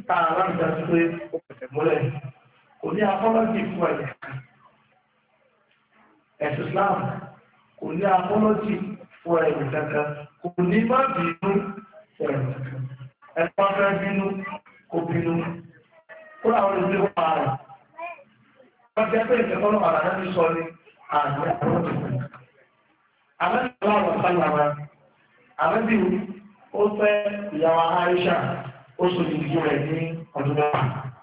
táà láti dájú pé ó pẹ̀sẹ̀ múlẹ̀ kò ní apọ́lọ́jì fún ẹ̀sìn Islam kò ní apọ́lọ́jì fún ẹ̀sìn kankan kò ní má bínú fún ẹ̀sìn kankan ẹ̀sìn fẹ́ bínú kò bínú kó láwọn olùdíje wọ́n máa rẹ̀ wọ́n jẹ́ pé ìjọba ọlọ́pàá náà ti sọ ní àgbẹ̀ apọ́lọ́jì fún ẹ̀sìn àwọn ìjọba ọlọ́pàá sáyà àbẹ́bí ó fẹ́ ìyàwó Aisha ó so ìdíjú rẹ̀ ní ọdún mẹ́fà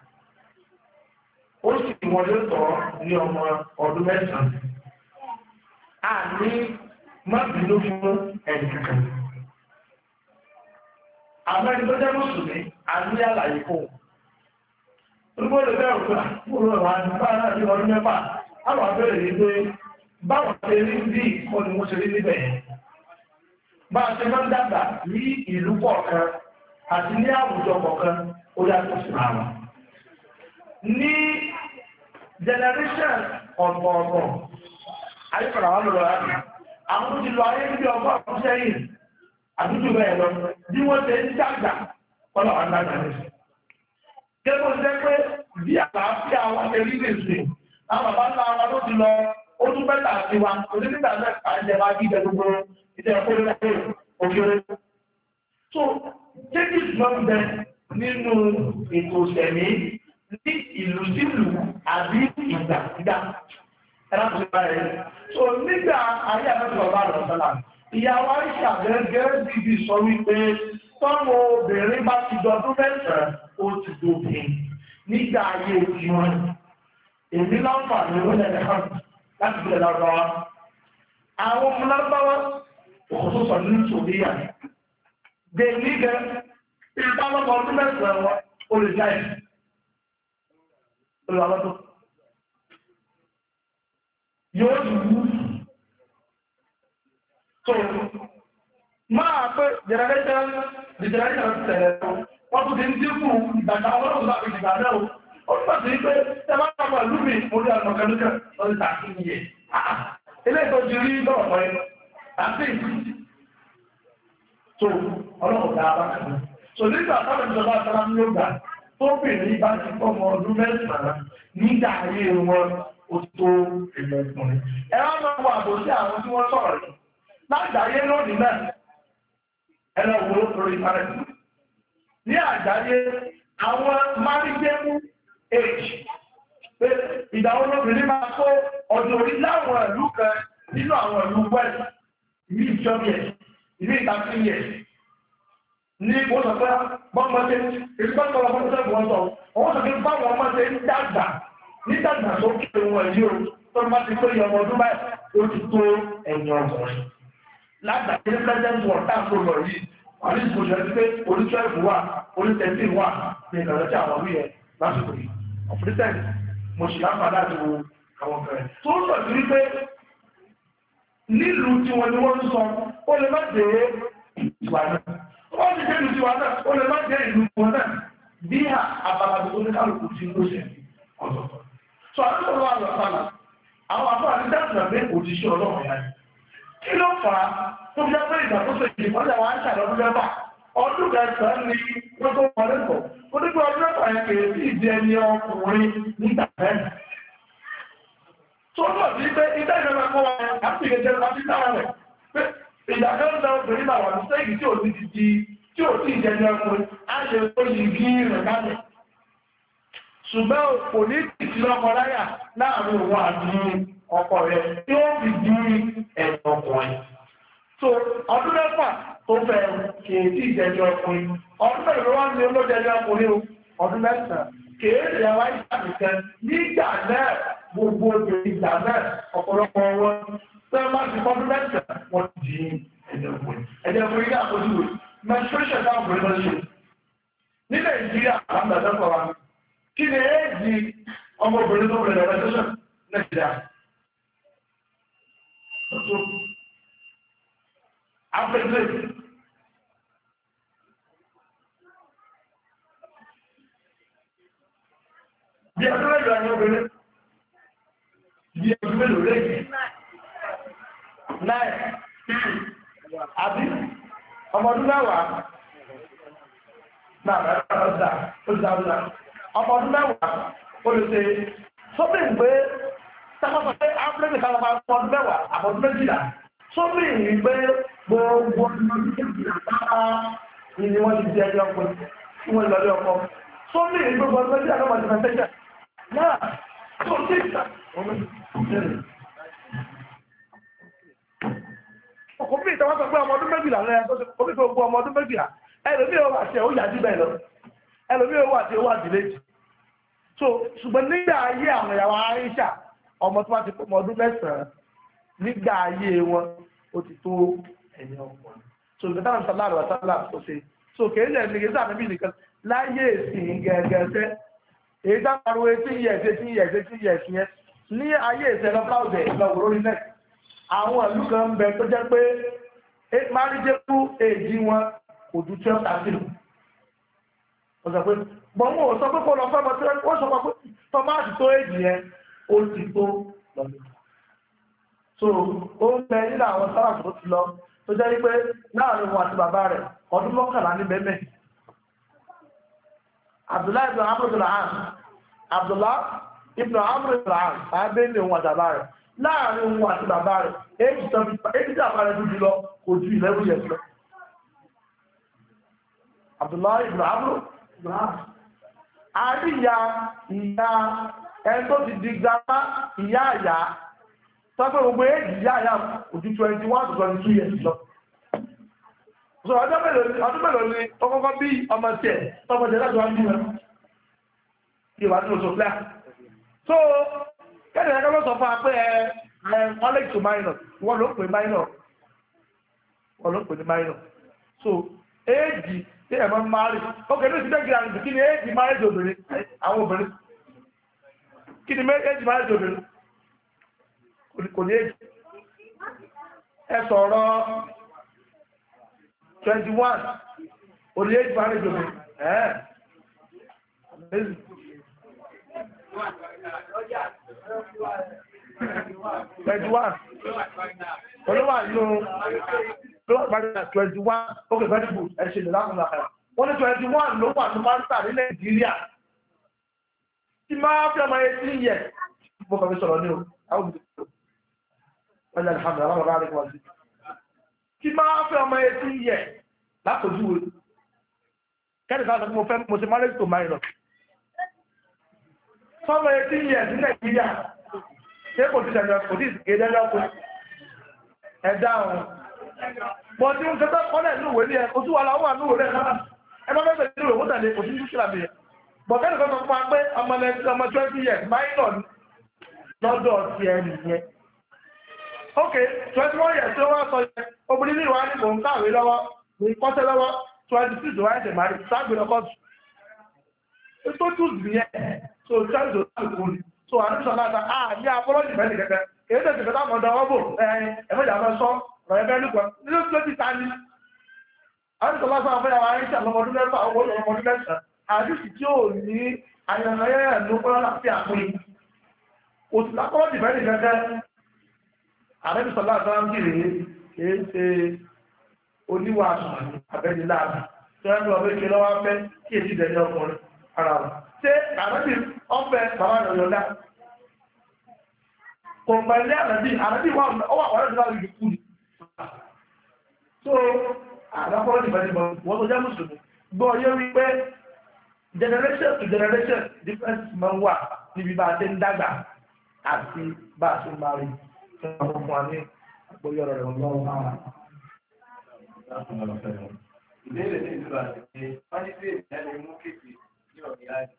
ó sì wọlé tọ́ ní ọmọ ọdún mẹ́sàn-án a ní mábìlú fún ẹnì kankan àmẹ́ni tó jẹ́ mùsùlùmí a ní àlàyé fún olùkọ́ lè bẹ́ẹ̀ òkú àkúrò ẹ̀wà nípa náà ní ọdún mẹ́fà àwọn abẹ́rẹ́ yìí pé báwọn ṣe rí bí ìkọ́ni wọ́n ṣe rí níbẹ̀ yẹn bá a ṣe máa ń dàgbà ní ìlú kọ̀ọ̀kan àti ní àwùjọ kọ̀ọ̀kan ó yàtọ̀ sí àwọn. ní generation ọ̀tọ̀ọ̀tọ̀ ayípadà wà lọ́rọ̀ láti àwọn tó ti lọ ayé níbi ọgbọ́n ọ̀pọ̀ sẹ́yìn àdúgbò bẹ́ẹ̀ lọ bí wọ́n ṣe ń dàgbà kọ́lá wà ń dàgbà ní. kẹ́kọ̀ọ́ ṣe pé bí àlàáfíà wọn ṣe rí lèṣe àwọn bàbá ńlá wa ló ti lọ ó tún bẹ́ẹ̀ tàbí wa onígbà náà àjẹmá gígẹ gbogbo ìtẹ́ ọkùnrin òkèrè. So, changes máa ń bẹ nínú ètò ìṣẹ̀mí ní ìlú sílù àbí ìgbàgbà. Ẹ̀rọ tó bá rẹ̀. So, nígbà ayé àbẹ́tọ̀ ọba rẹ̀ ọ̀sánà, ìyàwó Aisha gẹ́gẹ́ bíbí sọ wípé tọ́mọ obìnrin bá ti dọdún mẹ́sàn-án ó ti dópin nígbà ayé òkè wọn. Èmi láǹfààní ó lẹ́lẹ́ hàn láti gbé lọ́wọ́. Àwọn ọmọ lábáwá òkùnsùsọ̀ ní Sòdíyà. Dèmí gẹ ìpamọ́kọ̀ ọdún mẹ́sàn-án olùjáì. Olùwàlọ́dún. Yóò dùn. So, máa pé generation tẹ̀lẹ̀ wọ́n tún ti ń dínkù ìgbàgbà ọlọ́run láti ìgbà náà. Ó túnbọ̀ sí pé ẹ máa ń pàpà lúmi orí àmọ̀kẹ́lúkẹ́ lọ́dún tàbí iye. Ilé ìtọ́jú rí lọ́rọ̀ pọ̀ ẹ́. Àti so ọlọ́run dá bá kàn. So nígbà táwọn ìjọba sára ń ló gbà tó bèèrè bá ti kọ́ ọmọ ọdún mẹ́sàn-án nígbà ayé wọn ó tó èlò ọkùnrin. Ẹ wá máa wọ àbò sí àwọn tí wọ́n sọ̀rọ̀ yìí. Lágbàáyé lónìí náà, ẹ lọ wo lórí ìpàdé. Ní àgbáyé, àwọn marriageable age pé ìdáwó lóbìnrin máa tó ọdún orí láwọn ìlú kan nínú àwọn ìlú west ìlú ìjọba ìlú ìtàkìyẹ ní wọ́n sọ pé bọ́mọdé ìgbàgbọ́ ọmọdé wọ́n sọ wọ́n sọ pé báwọn ọmọdé ń dàgbà ní dàgbà tó kí wọn yìí o tó má ti pé ọmọ ọdún báyìí ó ti tó ẹ̀yìn ọkùnrin lágbàáyé ní president world táàkó lọ yìí wọ́n ní ìfòsàn ti pé orí 12 wà orí 13 wà ní ìkànnì tí àwọn wíyẹn lásìkò yìí ọ̀pọ̀lítẹ̀ mo ṣì láǹfààní àti wo àwọn ọ̀fẹ́ tó ń sọ sí wípé nílùú tí wọ́n ni wọ́n ń sọ ó lè má dé ìwà náà ó ti dé ìlú tiwa náà ó lè má dé ìlú wọn náà bí àbàbàbà tó ní kálukú tí ó ṣe ọ̀tọ̀ọ̀tọ̀ sọ àdúgbò wa lọ sálà àwọn àbúrò àti dáàbò pé òjíṣẹ́ ọlọ́run yá kí ló fà á tó fi pé ìgbàkóso ìdìbọ́lẹ̀ wa ń ṣàlọ́dún mẹ́fà ọdún kẹsàn-án ni wọ́n tó wọlé pọ̀ ó ní pé ọdún mẹ́fà yẹn kèrè sí ìdí ẹni ọkùnrin nígbà mẹ́rin tó lọ sí pé ilé ìjọba kọ́ wa àti ìgbẹ́jẹ́ láti dára rẹ̀ pé ìdàgbẹ́ ń dáwọn obìnrin náà wà ní sẹ́yìn tí ò ti di tí ò tí ìjẹni ọkùnrin á ṣe ó yìí kí rẹ̀ kálẹ̀ ṣùgbọ́n kò ní ìtì lọ́kọ láyà láàrin òun àti ọkọ rẹ̀ tí ó fi di ẹ̀sùn ọkùnrin so ọdún mẹ́fà tó fẹ́ kèéjì ìjẹni ọkùnrin ọdún mẹ́rin ló wá ní olójẹni ọkùnrin ọdún mẹ́sàn-án kèéjì ẹwà ìṣàkìkẹ́ nígbà náà gbogbo obìnrin ìgbà náà ọ̀pọ̀lọpọ̀ wọn tó máa ti fọ́dún mẹ́sàn-án wọ́n ti di ẹ̀jẹ̀ ọkùnrin ní àkójúwò menstruation náà obìnrin lọ ṣe ní Nàìjíríà àmàdàdàpọ̀ wa kí ni éèjì ọmọbìnrin tó bẹ̀rẹ̀ menstruation Nàìjíríà afẹ́gbẹ́ bí ọdún mẹ́jọ ni obìnrin bí ọdún mẹ́lò lẹ́yìn náà àbí ọmọdún mẹ́wàá náà ọ̀dà ọ̀dà ọmọ ọdún mẹ́wàá ó lè ṣe sóbì ń gbé sábàbà pé áfíríkì kan máa fọ ọdún mẹ́wàá àbọ̀dún méjìlá sóbì ń gbé gbogbo ọdún méjìlá bá ni wọ́n ti di ẹjọ́ ọkọ̀ tí wọ́n lọ lé ọkọ̀ sóbì ń gbé gbogbo ọdún méjìlá náà wọ́n ti fẹ́ tẹ́jẹ̀ náà tó ti ìgbà ọkọ̀ bí ìtawọ́ sọ pé ọmọ ọdún méjìlá lẹ́yìn tó ti kọ́ bí gbogbo ọmọ ọdún méjìlá ẹlòmí owó àti ẹ̀wọ́ yàjú bẹ́ẹ̀ lọ ẹlòmí owó àti ẹ̀wọ́ àdìlẹ́jì so ṣùgbọ́n nígbà ayé àwọn ìyàwó Aisha ọmọ tó bá ti pọ̀ ọdún mẹ́sàn-án nígbà ayé wọn ó ti tó ẹ̀yìn ọkùnrin so ìgbà táwọn sọlá àrùn àtàlà tó ṣe so kèé lẹ̀ ní gẹ́gẹ́ àmì nìkan láyé ìsìn gẹ́gẹ́sẹ́ èyí dápariwo 18 years yẹn ní ayé ìṣẹ́ lọ́pàá lọ́wọ́ orí net àwọn ìlú kan ń bẹ tó jẹ́ pé márídékú èjì wọn kò ju 12 àtìlù ó sọ pé bọ́mọ̀ ò sọ pé kó lọ fẹ́ mọ́ tí ó sọ pé tọ́máàtì tó èjì yẹn ó ti tó lọ́dún so ó ń bẹ nínú àwọn sára tó ti lọ tó jẹ́ pé láàrin wọn àti bàbá rẹ̀ ọdún 11 ní bẹ́ẹ̀ Abdullahi ibn Amr ibn al-As àbẹ́ ní òun àtàbà rẹ̀ láàrin wọn àti bàbá rẹ̀ èyí tí àbá rẹ̀ dúdú lọ kò ju 11 years lọ Abdullahi ibn Amr ibn al-As àríyá ìyá ẹni tó ti di gbámá ìyá àyà sọ́pẹ́ gbogbo èjì ìyá àyà ojú 21 to 22 years lọ so ọdún mélòó ni ọkọ́kọ́ bí ọmọ tí ẹ̀ tọ́mọ jẹ́ láti wá ní ẹ̀ kí wà ní oṣù flá so kẹ́lẹ̀ ẹ̀kọ́ ló sọ fún wa pé college to minor wọ́n ló pè minor so èjì tí ẹ̀mọ́ márì ókè ní ìsìnkú ìgbìyànjú kí ni èjì márì obìnrin àwọn obìnrin kí ni èjì márì obìnrin kò ní èjì ẹ sọ̀rọ̀ 21 òní èjì márì obìnrin olówà nínú ló wà parí 21 okay very good ẹ ṣe lè lákùnrin àkàrà wọ́n ní 21 ló wà ní máńtà ní Nàìjíríà tí máa fi ọmọ 18 years mo kàn fi sọ̀rọ̀ ní o àwọn òbí wọ́n yà alhamdu aláwọ̀ bá rí wọ́n sí tí máa fi ọmọ 18 years lápòjúwe kẹ́lẹ̀ káàkiri mo fẹ́ mo ti marriage to minor sọ́mọ 18 years ní Nàìjíríà ṣé kò ti ṣẹ̀dọ̀ kò tí ìdẹ́lẹ́ ọkùnrin ẹ̀dá ọ̀hún bọ́ tí ń kẹta kọ́lẹ̀ ní òwe ní ẹ oṣù wà láwọ́ àánú rẹ̀ náà ẹ bá bẹ́ẹ̀ ní òwe tẹ̀lé kò sí dúkìá mi bọ̀ kẹ́lẹ̀ kan sọ fún wa pé ọmọ 20 years minor lọ́dọ̀ ti ẹ nìyẹn ok 21 years tó wá sọ yẹn obìnrin ní ìwà ní mò ń káwé lọ́wọ́ mò ń kọ́ṣẹ́ lọ́wọ́ 26 wáyé tẹ̀ máa rí sáàgbé lọ́kọ́ jù tó tù nìyẹn so charles oṣù so àdúgbò náà ní apọ́lọ́jì mẹ́rin kẹ́kẹ́ èyí tẹ̀sí kẹta mọ̀ ọ̀dọ̀ ọ̀bọ̀ ẹ̀mẹ́jà máa sọ ọ̀rọ̀ ẹ̀fẹ́ nípa nílò tí ó ti ta ní àdúgbò lásán afẹ́ àwọn aríṣà lọ́mọdún mẹ́fà owó lọ́mọdún mẹ́sàn àdúgbò tí ó ní ayẹyẹ ló pọ́n láti àpín òsì lápọ́lọ́jì mẹ́rin kẹ́kẹ́ àdúgbò lásán kiri kìí ṣe oníwà àbẹ́ni láàbù tí wọ́n ń lọ méje lọ́wọ́ fẹ́ kí èsì ìdẹ́ni ọkùnrin ara rẹ̀ ṣé àdúgbò ọ̀fẹ́ bàbá rẹ̀ yọ̀dá kò pẹ̀lẹ́ àrẹ́bí wà ọ̀rẹ́ ìdílá ìlú kú ní so àdápọ̀lọ́ ìbẹ̀rẹ̀ wọ́n tó jẹ́ mùsùlùmí gbọ́ yé wípé generation to generation difference ma ń wà níbi bá a ṣe ń dàgbà àti bá a ṣe ń máa rí fún àwọn ọmọ ní àgbóyọ̀rọ̀ rẹ̀ lọ́wọ́ ìbéèrè ní ìlú àti wọ́n ní sí ìdílé mú kéèkì ní ọ̀rẹ́ àti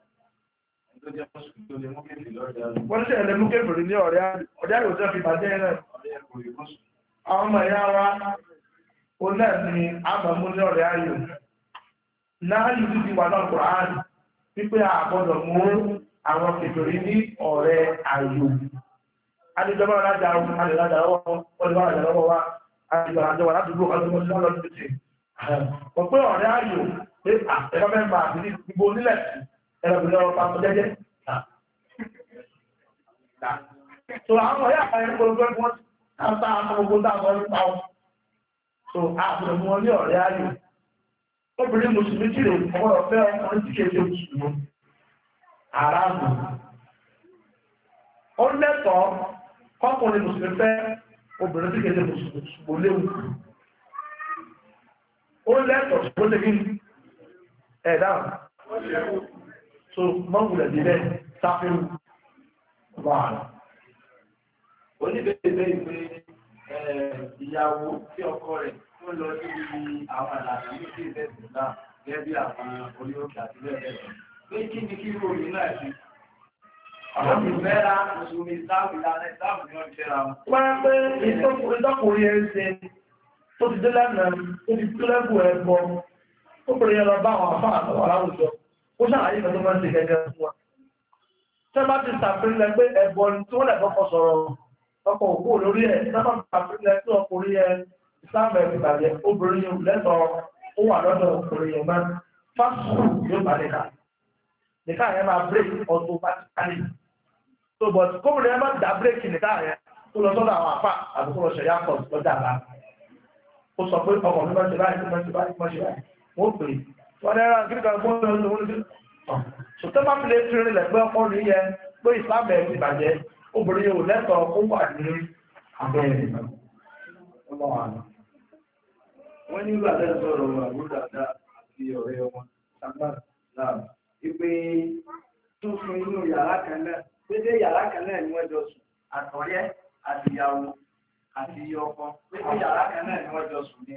wọ́n ṣe ẹ̀lẹ́ mú kéfèrè ní ọ̀rẹ́ àyòjẹ́ fi bàjẹ́ náà àwọn ọmọ ìyá wa ó náà ni àmàmú ní ọ̀rẹ́ ayò náà yìí ti wà náà Kùránì wípé àgbọ́dọ̀ mú àwọn kéfèrè ní ọ̀rẹ́ ayò adìjọba alájà lọ́wọ́ wa adìjọba aládùúgbò ọdún lọ́dún tí wọ́n pé ọ̀rẹ́ ayò pé ẹ̀kọ́ mẹ́fà àti ìgbò nílẹ̀ ẹ̀rọ̀bìnrin ọ̀rọ̀ pàtó jẹ́jẹ́. So àwọn ọ̀yá àpáyẹ gbogbo ẹgbọ́n tàbí àwọn gbogbo dáwọn nípa wọn. So àbúrò mú wọn ní ọ̀rẹ́ ayò. obìnrin mùsùlùmí tí lè fọwọ́ fẹ́ ọkùnrin tí kéde mùsùlùmí aráàlú ó lẹ́tọ̀ọ́ kọkùnrin mùsùlùmí fẹ́ obìnrin tí kéde mùsùlùmí léwu ó lẹ́tọ̀ọ́ tó lè gíní ẹ̀dá so mọ́wùlẹ̀ nílẹ̀ sáfẹ́rù wà oníbẹ̀ẹ́bẹ̀ ìwé ìyàwó tí ọkọ rẹ̀ tó lọ sí àwọn àlànà ní sí ìbẹ̀sẹ̀ náà gẹ́gẹ́ bí àwọn orílẹ̀-èdè àti bẹ́ẹ̀ pé kí ni kí ròyìn náà ṣe àwọn ìfẹ́ra mùsùlùmí ìsáàmù ìlànà ìsáàmù ní ọjọ́ ra wọn. wọ́n pé ìtọ́kùnrin ẹ̀ ń ṣe tó ti dé lẹ́nà tó ti tó lẹ́bù ẹ̀gbọ́ ó pèrè yẹn lọ bá àwọn àfáà àtàwọn aláwùjọ ó ṣàlàyé ìfẹ́ tó máa ń ṣe gẹ́gẹ́ fún wa. tẹ́ bá ti ṣàfihàn pé ẹ̀bọ tí wọ́n lẹ̀ kọ́kọ́ sọ̀rọ̀ ọkọ̀ òkú lórí ẹ̀ tẹ́ bá ti ṣàfihàn pé ọkùnrin yẹn ìsáàmù ẹ̀ ìbàjẹ́ obìnrin yẹn lẹ́tọ̀ọ́ ó wà lọ́dọ̀ ọkùnrin yẹn máa fásitì yóò bá nìka nìka yẹn máa break automatically so but kóbìnrin yẹn máa dá break nìka yẹn ó lọ sọ́dọ̀ àwọn àfà àbúkọ́ lọ ṣẹ̀yà pọ̀ lọ́jà àbá ó sọ pé ọmọ mi máa ṣe báyìí máa ṣe báyìí máa ṣe báyìí wọ́n pè é wọ́n dẹ́rẹ́ kí nìkan fún ọ̀nà ìwọ̀n ní ṣùtọ́ bá fi lè fi rin lẹ̀ pé ọkùnrin yẹn pé ìsìlámù ẹ̀ ti bàjẹ́ obìnrin yẹn ò lẹ́tọ̀ọ́ ó wà ní abẹ́rẹ́ wọ́n nígbà tẹ́lẹ̀ sọ̀rọ̀ àbúrò dáadáa àti ọ̀rẹ́ wọn sagbara náà wípé tó fún inú yàrá kan náà pété yàrá kan náà ni wọ́n jọ sùn àtọ̀rẹ́ àti ìyàwó àti ọkọ pété yàrá kan náà ni wọ́n jọ sùn ní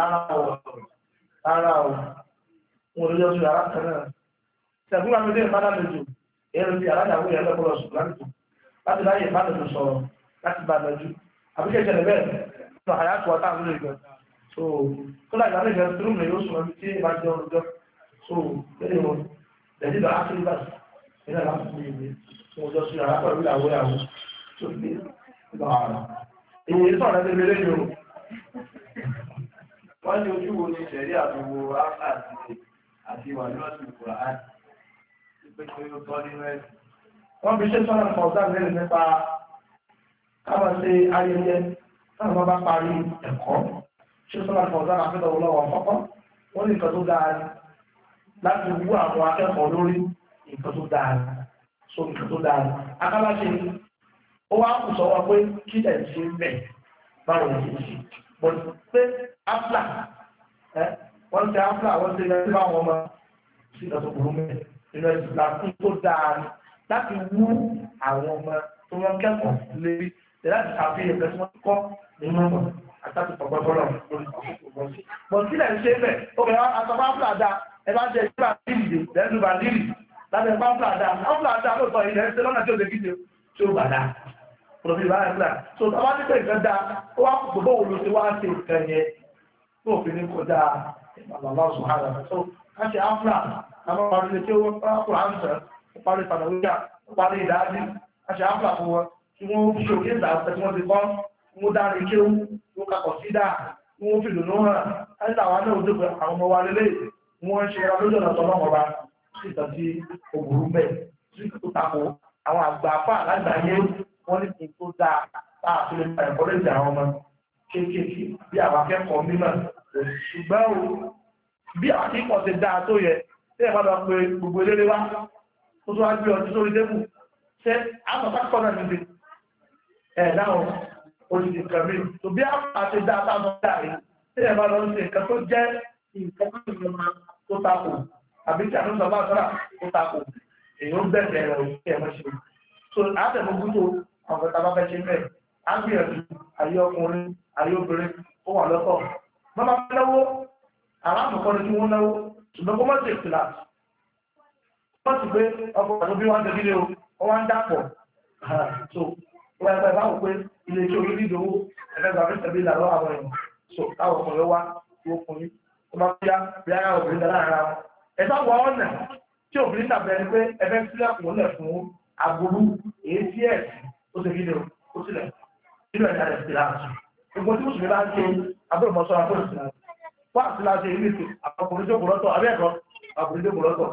ara ọ̀ wọn lójọ́ sùn yàrá kan náà ṣẹ̀gbọ́n àmì ilé ìbádà lójú èrò ti yàrá ìyàwó yẹn lọ́pọ̀lọ́ sùn láti láyé ìbádà tó sọ̀rọ̀ láti bá lójú àbíkẹ́ ìṣẹ̀lẹ̀ bẹ́ẹ̀ nínú àyàtọ̀ ọ̀tá àwọn olóògbé so kódà ìgbàlẹ̀ ìgbà tó rúmù yóò súnmọ́ tí ìbá jẹ́ ọlọ́jọ́ so lẹ́yìn wọn lẹ́yìn ìgbà áfírí bá nílẹ̀ láti fún ìwé fún ọjọ́ sí ara pẹ̀lú ìyàwó ìyàwó tó fi ìgbà ara èyí sọ̀rọ̀ ẹgbẹ́ lẹ́yìn o. wọ́n ní ojú wo ni ṣẹ̀rí àtòwò áfà àti ìwà ní ọ̀sìn ìkùrà áì pé kí ó tọ́ nínú ẹ̀sìn. wọ́n fi ṣe sọ́nà kọ̀ọ̀tà lẹ́yìn nípa káwọn ṣe ayẹyẹ náà wọ́n bá parí ẹ̀kọ́ ṣe sọ́nà fọ̀dán àfẹ́dọ̀ olówó ọ̀fọ́kọ́ wọ́n ní nǹkan tó dáa láti wú àwọn akẹ́kọ̀ọ́ lórí nǹkan tó dáa so nǹkan tó dáa akáláṣe ó wá kù sọ́wọ́ pé kí ẹ̀ ṣe ń bẹ̀ báwo ni ṣe ṣe bọ̀ pé áflà wọ́n ti áflà wọ́n ti rẹ̀ bá wọn mọ́ sí nǹkan tó burú mẹ́ nínú ẹ̀sìn láti tó dáa láti wú àwọn ọmọ tó wọ́n kẹ́kọ̀ọ́ lérí láti ṣàfihàn nǹkan tí wọ́n kọ́ nínú ọmọ àtàkì pọ̀pọ̀pọ̀lọ̀ lórí ọ̀pọ̀pọ̀. Bọ̀ sílẹ̀ ń ṣe bẹ̀, ó bẹ̀rẹ̀ àtàbà fúlàdà, ẹbá jẹ́ ìgbà lílì, lẹ́nu bà lílì, lábẹ̀ bá fúlàdà, fúlàdà lóòtọ́ ilẹ̀ ṣe lọ́nà tí ó lè kíje tí ó bà dá. Pọ̀lọ̀bí bá rẹ̀ fúlà. So, tàbá ní pé ìfẹ́ dá, ó wá gbogbo wo ló ṣe wá ṣe ìfẹ́ yẹn, tó fi ní kó dá Allah subhanahu wa ta'ala. So, ká ṣe áfúlà, àwọn ọmọ ilé tí ó kúrò áńsẹ̀, ó parí ìfàdàwíyà, ó parí ìdájí, ká ṣe áfúlà fún wọn, kí wọ́n fi òkè ìgbà tí wọ́n ti kọ́, wọ́n dárí kéwú, wọ́n kakọ̀ sí dáa, wọ́n fi lùnú hàn, láti àwọn náà òjò àwọn ọmọ wa lélẹ̀, wọ́n ṣe ra lójọ́ ọ̀nà tọ́lọ́ ọba sí ìtàn tí ògùrú mẹ́, sí tó tako àwọn àgbà afá lágbàáyé wọ́n ní kí n tó dáa táà fi lè pa ẹ̀kọ́ lẹ́sẹ̀ àwọn ọmọ kéékèèké bí àwọn akẹ́kọ̀ọ́ mímọ̀. Ṣùgbọ́n o, bí àwọn akẹ́kọ̀ọ́ ti dáa tó yẹ, tí ẹ̀ bá lọ pé gbogbo eléré wá, ó tó wá gbé ọtí sórí tébù, ṣé àwọn akẹ́kọ̀ọ́ náà ti dáhùn oṣù kàmí tó bí àwọn àti dáadáa lọ dáre tí ẹ bá lọ sí nǹkan tó jẹ́ nǹkan tó yẹ máa tó takò àbí tí àwọn sọ̀rọ̀ àtọ́rà tó takò èèyàn bẹ̀rẹ̀ rẹ̀ òun kí ẹ mọ́ ṣe. So àtẹ̀mọ́gbútó àwọn ọ̀gá bá fẹ́ ṣe mẹ́ẹ̀ á gbìyànjú ayé ọkùnrin ayé obìnrin ó wà lọ́tọ̀. Bàbá fẹ́ náwó àwọn àkọ́kọ́ ni kí wọ́n náwó ṣùgbọ́n kó má ṣe ìpìlà. Wọ́n ti gbé ọkọ̀ àti bí wọ́n ń tẹ̀lé o wọ́n wá ń dàpọ̀. So wọ́n ẹgbẹ́ bá wò pé ilé tí orí nídòwó ẹgbẹ́gbà fẹ́ tẹ̀lé ìlànà àwọn èèyàn so táwọn ọkùnrin wá tí ó kùnrin tó bá fíyá bí ara obìnrin dára ara wọn ẹ̀sá wọ ọ̀nà tí obìnrin tàbí ẹni pé ẹgbẹ́ sílẹ̀ kùnlẹ̀ fún aburú èyí tí ẹ̀ ó ṣe kíni ó sílẹ̀ nínú ẹ̀dá rẹ̀ sí láàṣù gbogbo tí mùsùlùmí bá ń ṣe abúlé mọ́sọ́ abúlé sí láàṣù fún àti láṣẹ ilé ìsìn ọkùnrin jókòó lọ́tọ̀ abẹ́ẹ̀kọ́ ọkùnrin jókòó lọ́tọ̀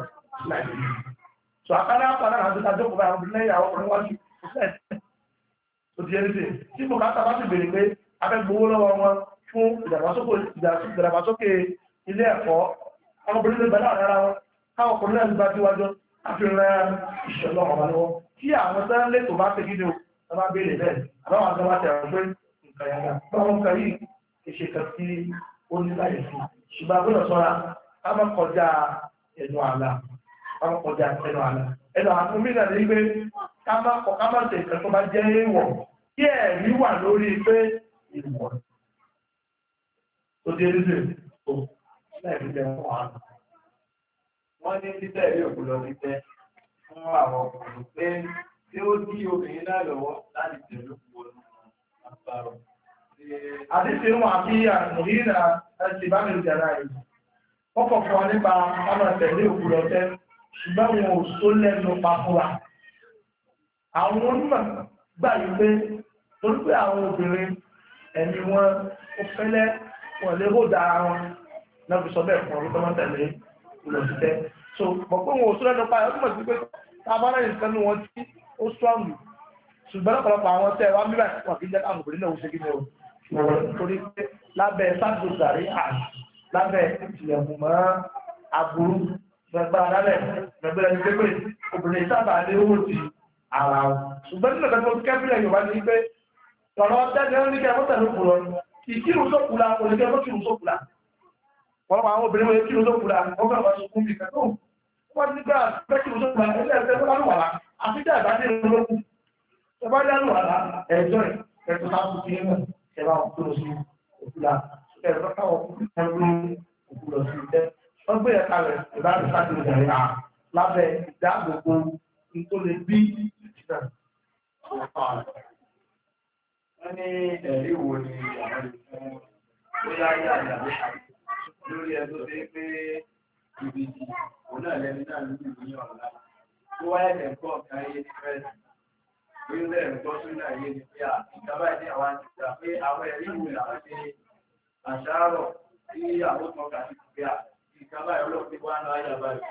so àkàrà àpàdà àti ìtajọ́kòó bá àwọn obìnrin lẹ́yìn àwọn ọkùnrin wájú ó ti ẹni sí tí mo ká tàbá sì bèèrè pé afẹ́ gbowó lọ́wọ́ wọn fún ìdàgbàsókè ilé ẹ̀kọ́ àwọn obìnrin lè bẹ̀rẹ̀ àdára wọn káwọn ọkùnrin náà gba síwájú àfihàn ìṣẹ̀lẹ̀ ọ̀rọ̀ lọ́wọ́ tí àwọn sẹ́rẹ́ lè tó bá ṣe gídé o bá béèrè bẹ́ẹ̀ àbáwọn àgbà bá tẹ̀rọ pé nǹkan yàgà báwọn nǹkan yìí ìṣe kan tí ó ní láyé sí ṣùgbọ́n àgbọ̀dọ̀ sọ́ra ká má kọjá ẹnu àlà ẹnu àfún mi náà ní pé ká má ṣe nǹkan tó bá jẹ́ èèwọ̀ kí ẹ̀rí wà lórí pé ìwọ̀ tó dé nílé tó láìpẹ́ jẹ́ fún wa. Wọ́n ní títẹ̀ ilé òkú lọ títẹ́ fún àwọn ọkùnrin pé tí ó dí obìnrin náà lọ́wọ́ láti tẹ̀lé òkú wọnú àpárọ̀. Àdíṣe wọn àbí àmìlínà ẹ̀sìn bá mi jẹ̀rà ẹ̀. Wọ́n kọ̀ fún wa nípa ọmọ tẹ̀lé òkú lọ tẹ́ ṣùgbọ́n wọn ò só lẹ́nu pa fún wa. Àwọn onímọ̀ gbà yí pé torí pé àwọn obìnrin ẹ̀mí wọn ó fẹ́lẹ́ wọn lè hó dára wọn náà fi sọ bẹ́ẹ̀ fún ọdún tó máa tẹ̀lé olùsítẹ́. So mọ̀ pé wọn ò só lẹ́nu pa ẹ̀ ó túmọ̀ sí pé tábàárà nìkan ní wọn tí ó strong ṣùgbọ́n ọ̀pọ̀lọpọ̀ àwọn tẹ́ wá mílíọ̀n wọn kì í jẹ́ káwọn obìnrin náà ó ṣe kí ni o torí pé lábẹ́ sáàtò sàrí àṣì lábẹ́ ìtìlẹ̀kùn mọ́ aburú gbẹgbẹ́ alálẹ̀ gbẹgbẹ́ ẹni pé obìnrin sábà lé owó ti ara wọn ṣùgbọ́n nínú ìgbà tó kẹ́bílẹ̀ Yorùbá ní pé tọ̀rọ̀ tẹ́lẹ̀ ní kẹ́ mọ́tẹ̀ ló kúrọ̀ ìkírun sókùlà oníkẹ́ mọ́ kírun sókùlà wọ́n máa àwọn obìnrin wọ́n kírun sókùlà wọ́n fẹ́ wọ́n sunkún bí kẹ́kọ́ wọ́n ti gbà fẹ́ kírun sókùlà ilé ẹ̀fẹ́ tó lálù wàlá àfíjà ìbádé lókun ẹ̀bá lálù wàlá ẹ̀jọ́ ẹ̀tọ́ sáà ẹ̀rọ òkúrò sí òkúra ẹ̀rọ káwọn òkúrò sí ìtẹ́ wọ́n gbé ẹ̀ka rẹ̀ ìbáraẹ̀ sáàtì ìrìn à lábẹ́ ìdáàbòbò tó lè bí ìtìnà. Wọ́n ní ẹ̀rí wo ni àwọn ìfún bóyá yà àyàwó lórí ẹjọ́ pé pé ìbìdì òun náà lẹ́ni náà ní ìlú ọ̀la tó wáyé ẹ̀kọ́ ọ̀kan ayé ní fẹ́ẹ̀sì. Orílẹ̀ ẹ̀kọ́ sínú ayé ni pé ìjọba ìdí àwọn àjíjà pé àwọn ẹ̀rí ìwé àwọn ṣe àṣàrọ̀ tí àwọn ọmọkà ti pé ìjọba ìrọ̀lọ́ wá náà ayà báyìí.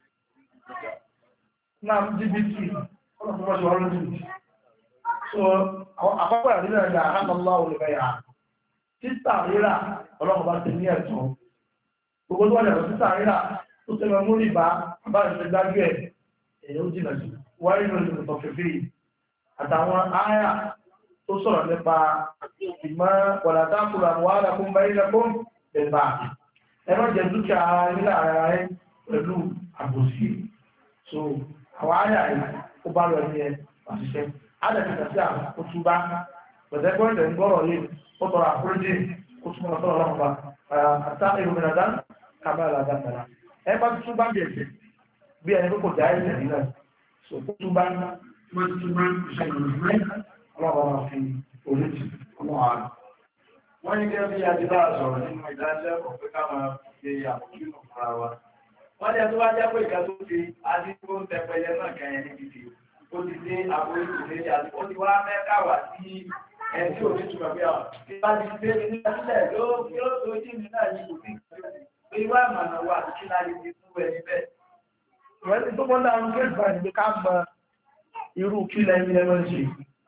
Náà jìbìtì, ọlọ́pọ̀ ṣe ọrọ̀ jìbìtì. So, àkọ́kọ́ ìrìnà ìjà àhánàlá olùgbẹ̀yà. Títà rírà, ọlọ́pọ̀ bá ti ní ẹ̀tọ́. Gbogbo tó wọ́n títà rírà tó tẹ́lẹ̀ mú rìbá, bá ìṣẹ́ gbájú ẹ̀, èyí ó jìnà sí. Wáyé lórí ìtọ̀fẹ́fẹ́ àtàwọn áyà tó sọ̀rọ̀ nípa ìmọ̀ pọ̀látàkùrù àwọn alákùn bá ilẹ̀ fún ẹ̀bà ẹ̀rọ jẹ́ dúkìá nílẹ̀ ara rẹ̀ pẹ̀lú àbòsí. So àwọn áyà yìí ó bá lọ ní ẹ àṣìṣe ádàkìtà sí àwọn òtúbá pẹ̀tẹ́gbọ́n ń gbọ́rọ̀ yìí ó tọrọ àforíjì ó túnmọ̀ lọ́tọ́ ọlọ́mọba àtà ìròmìnàdá kàmẹ́rà dáadáa ẹ bá tún bá bí ẹ̀sẹ̀ bí ẹni kò dá ẹ̀sẹ̀ nílẹ̀ so ó tún bá wọ́n ti máa ń ṣe ìrìnlẹ̀ ọlọ́wọ́ fi oríṣi ọmọ ààrẹ. Wọ́n ní gẹ́gẹ́ bí adébá sọ̀rọ̀ nínú ìdánilẹ́kọ̀ọ́ pé ká máa ṣe àmójútó fúnra wa. Wọ́n ní ẹjọ́ wá jẹ́ pé ìka tó fi adígbó ń tẹpẹlẹ náà kẹyìn ní bìbì. Ó ti dé àbúrò ìdílé àti ó ti wá mẹ́ká wà sí ẹni tí ò ní túnbọ̀ pé ọ̀. Ìbá ti gbé ní sílẹ̀ yóò tó jí mi náà yí kò sí ìgbà pé ìwà àmàna wà kí láyé ti fún ẹni bẹ́ẹ̀. Ìwọ́n ti tó mọ́ náà ń gbé ìgbà ìgbé ká mọ irú kí lẹ́yìn ẹmọ́ ṣe.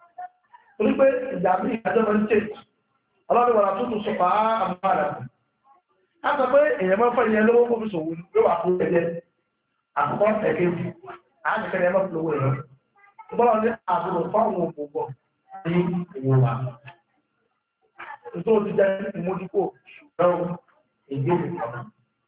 Torí pé ìjàmbí ìdájọ́ mọ́ ń tè ọlọ́dún wà tó tún sọpá àmàrà. A sọ pé èèyàn mọ́ fẹ́ ìyẹn lówó kófí sòwò ló wà fún ẹ̀jẹ̀ àkọ́kọ́ ẹ̀kejì a ní kẹ́lẹ́ ẹmọ́ fúlówó ẹ̀rọ. Gbọ́dọ̀ ní àbúrò fáwọn òpópọ̀ ní ìwò wa. Nítorí ti jẹ́ ìmójúkò ṣùgbọ́n èdè ìkọ̀nà.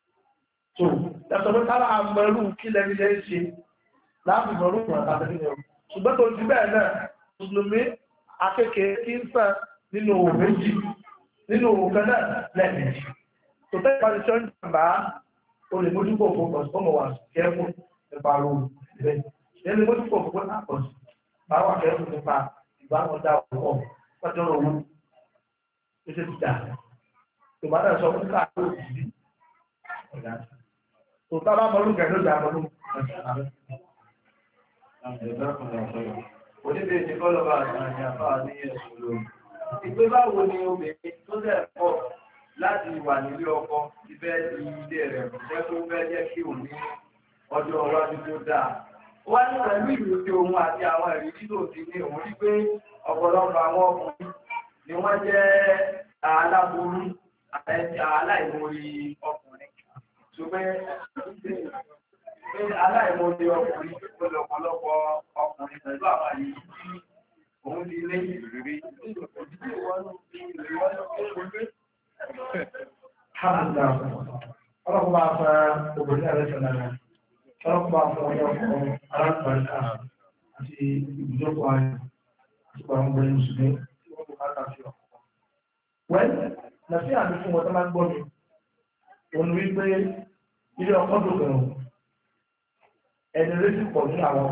So, yàtọ̀ pé kára àmọ́rú kí lẹ́yìn lẹ́yìn ṣe láàbì mọ̀rú ìwọ̀n àtàkì ní ọ̀rọ̀. Ṣùgbọ́n tó ti bẹ́ẹ̀ náà, Mùsùlùmí akéèké kí ń sàn nínú òwò méjì, nínú òwò kan náà lẹ́ẹ̀mejì. Tó tẹ́ ìpàdé ṣọ́ ń jàmbá, o lè mójúkò focus, ó mọ̀ wà kẹ́ẹ̀kọ́ nípa ro ìbẹ̀. Ìyẹn lè mójúkò focus àpọ̀jù, bá wà kẹ́ẹ̀kọ́ nípa ìbáwọn dá ọ̀pọ̀ pẹ́jọ́ owó. Ó ṣe ti dà. Tòmátà sọ fún káàkiri òjì tó tábà mọ́lú gẹ̀ẹ́lú ìjà mọ́lú Oníbẹ̀ ti kọ́ lọ́wọ́ àti àfáà ní ẹ̀sùn lórí. Ìgbé báwo ni obìnrin tó dẹ̀ pọ̀ láti wà nílé ọkọ ti fẹ́ di ilé rẹ̀ jẹ́ tó fẹ́ jẹ́ kí òun ní ọjọ́ iwájú tó dáa. Wá ní pẹ̀lú ìròyìn ohun àti àwọn ìrírí tó ti ní òun rí pé ọ̀pọ̀lọpọ̀ àwọn ọkùnrin ni wọ́n jẹ́ aláboyún àti aláìmorí ọkùnrin. ṣùgbọ́n aláìmọ̀lẹ́ ọkùnrin ọ̀pọ̀lọpọ̀ ọkùnrin pẹ̀lú àwọn àyè tí òun ti lé ìrírí ọlọ́pàá bá fẹ́ obìnrin ẹ̀rẹ́sẹ̀ náà ọlọ́pàá fún ọjọ́ ọkọ̀ alágbàríkà àti ìbùdókọ̀ ayé àti àwọn obìnrin mùsùlùmí tí wọ́n kò bá tàbí ọkọ̀. wẹ́n na sí àmì fún wọn tó máa ń gbọ́ mi òun wípé ilé ọkọ̀ tó bẹ̀rù ẹni rẹ̀ sì pọ̀ ní àwọn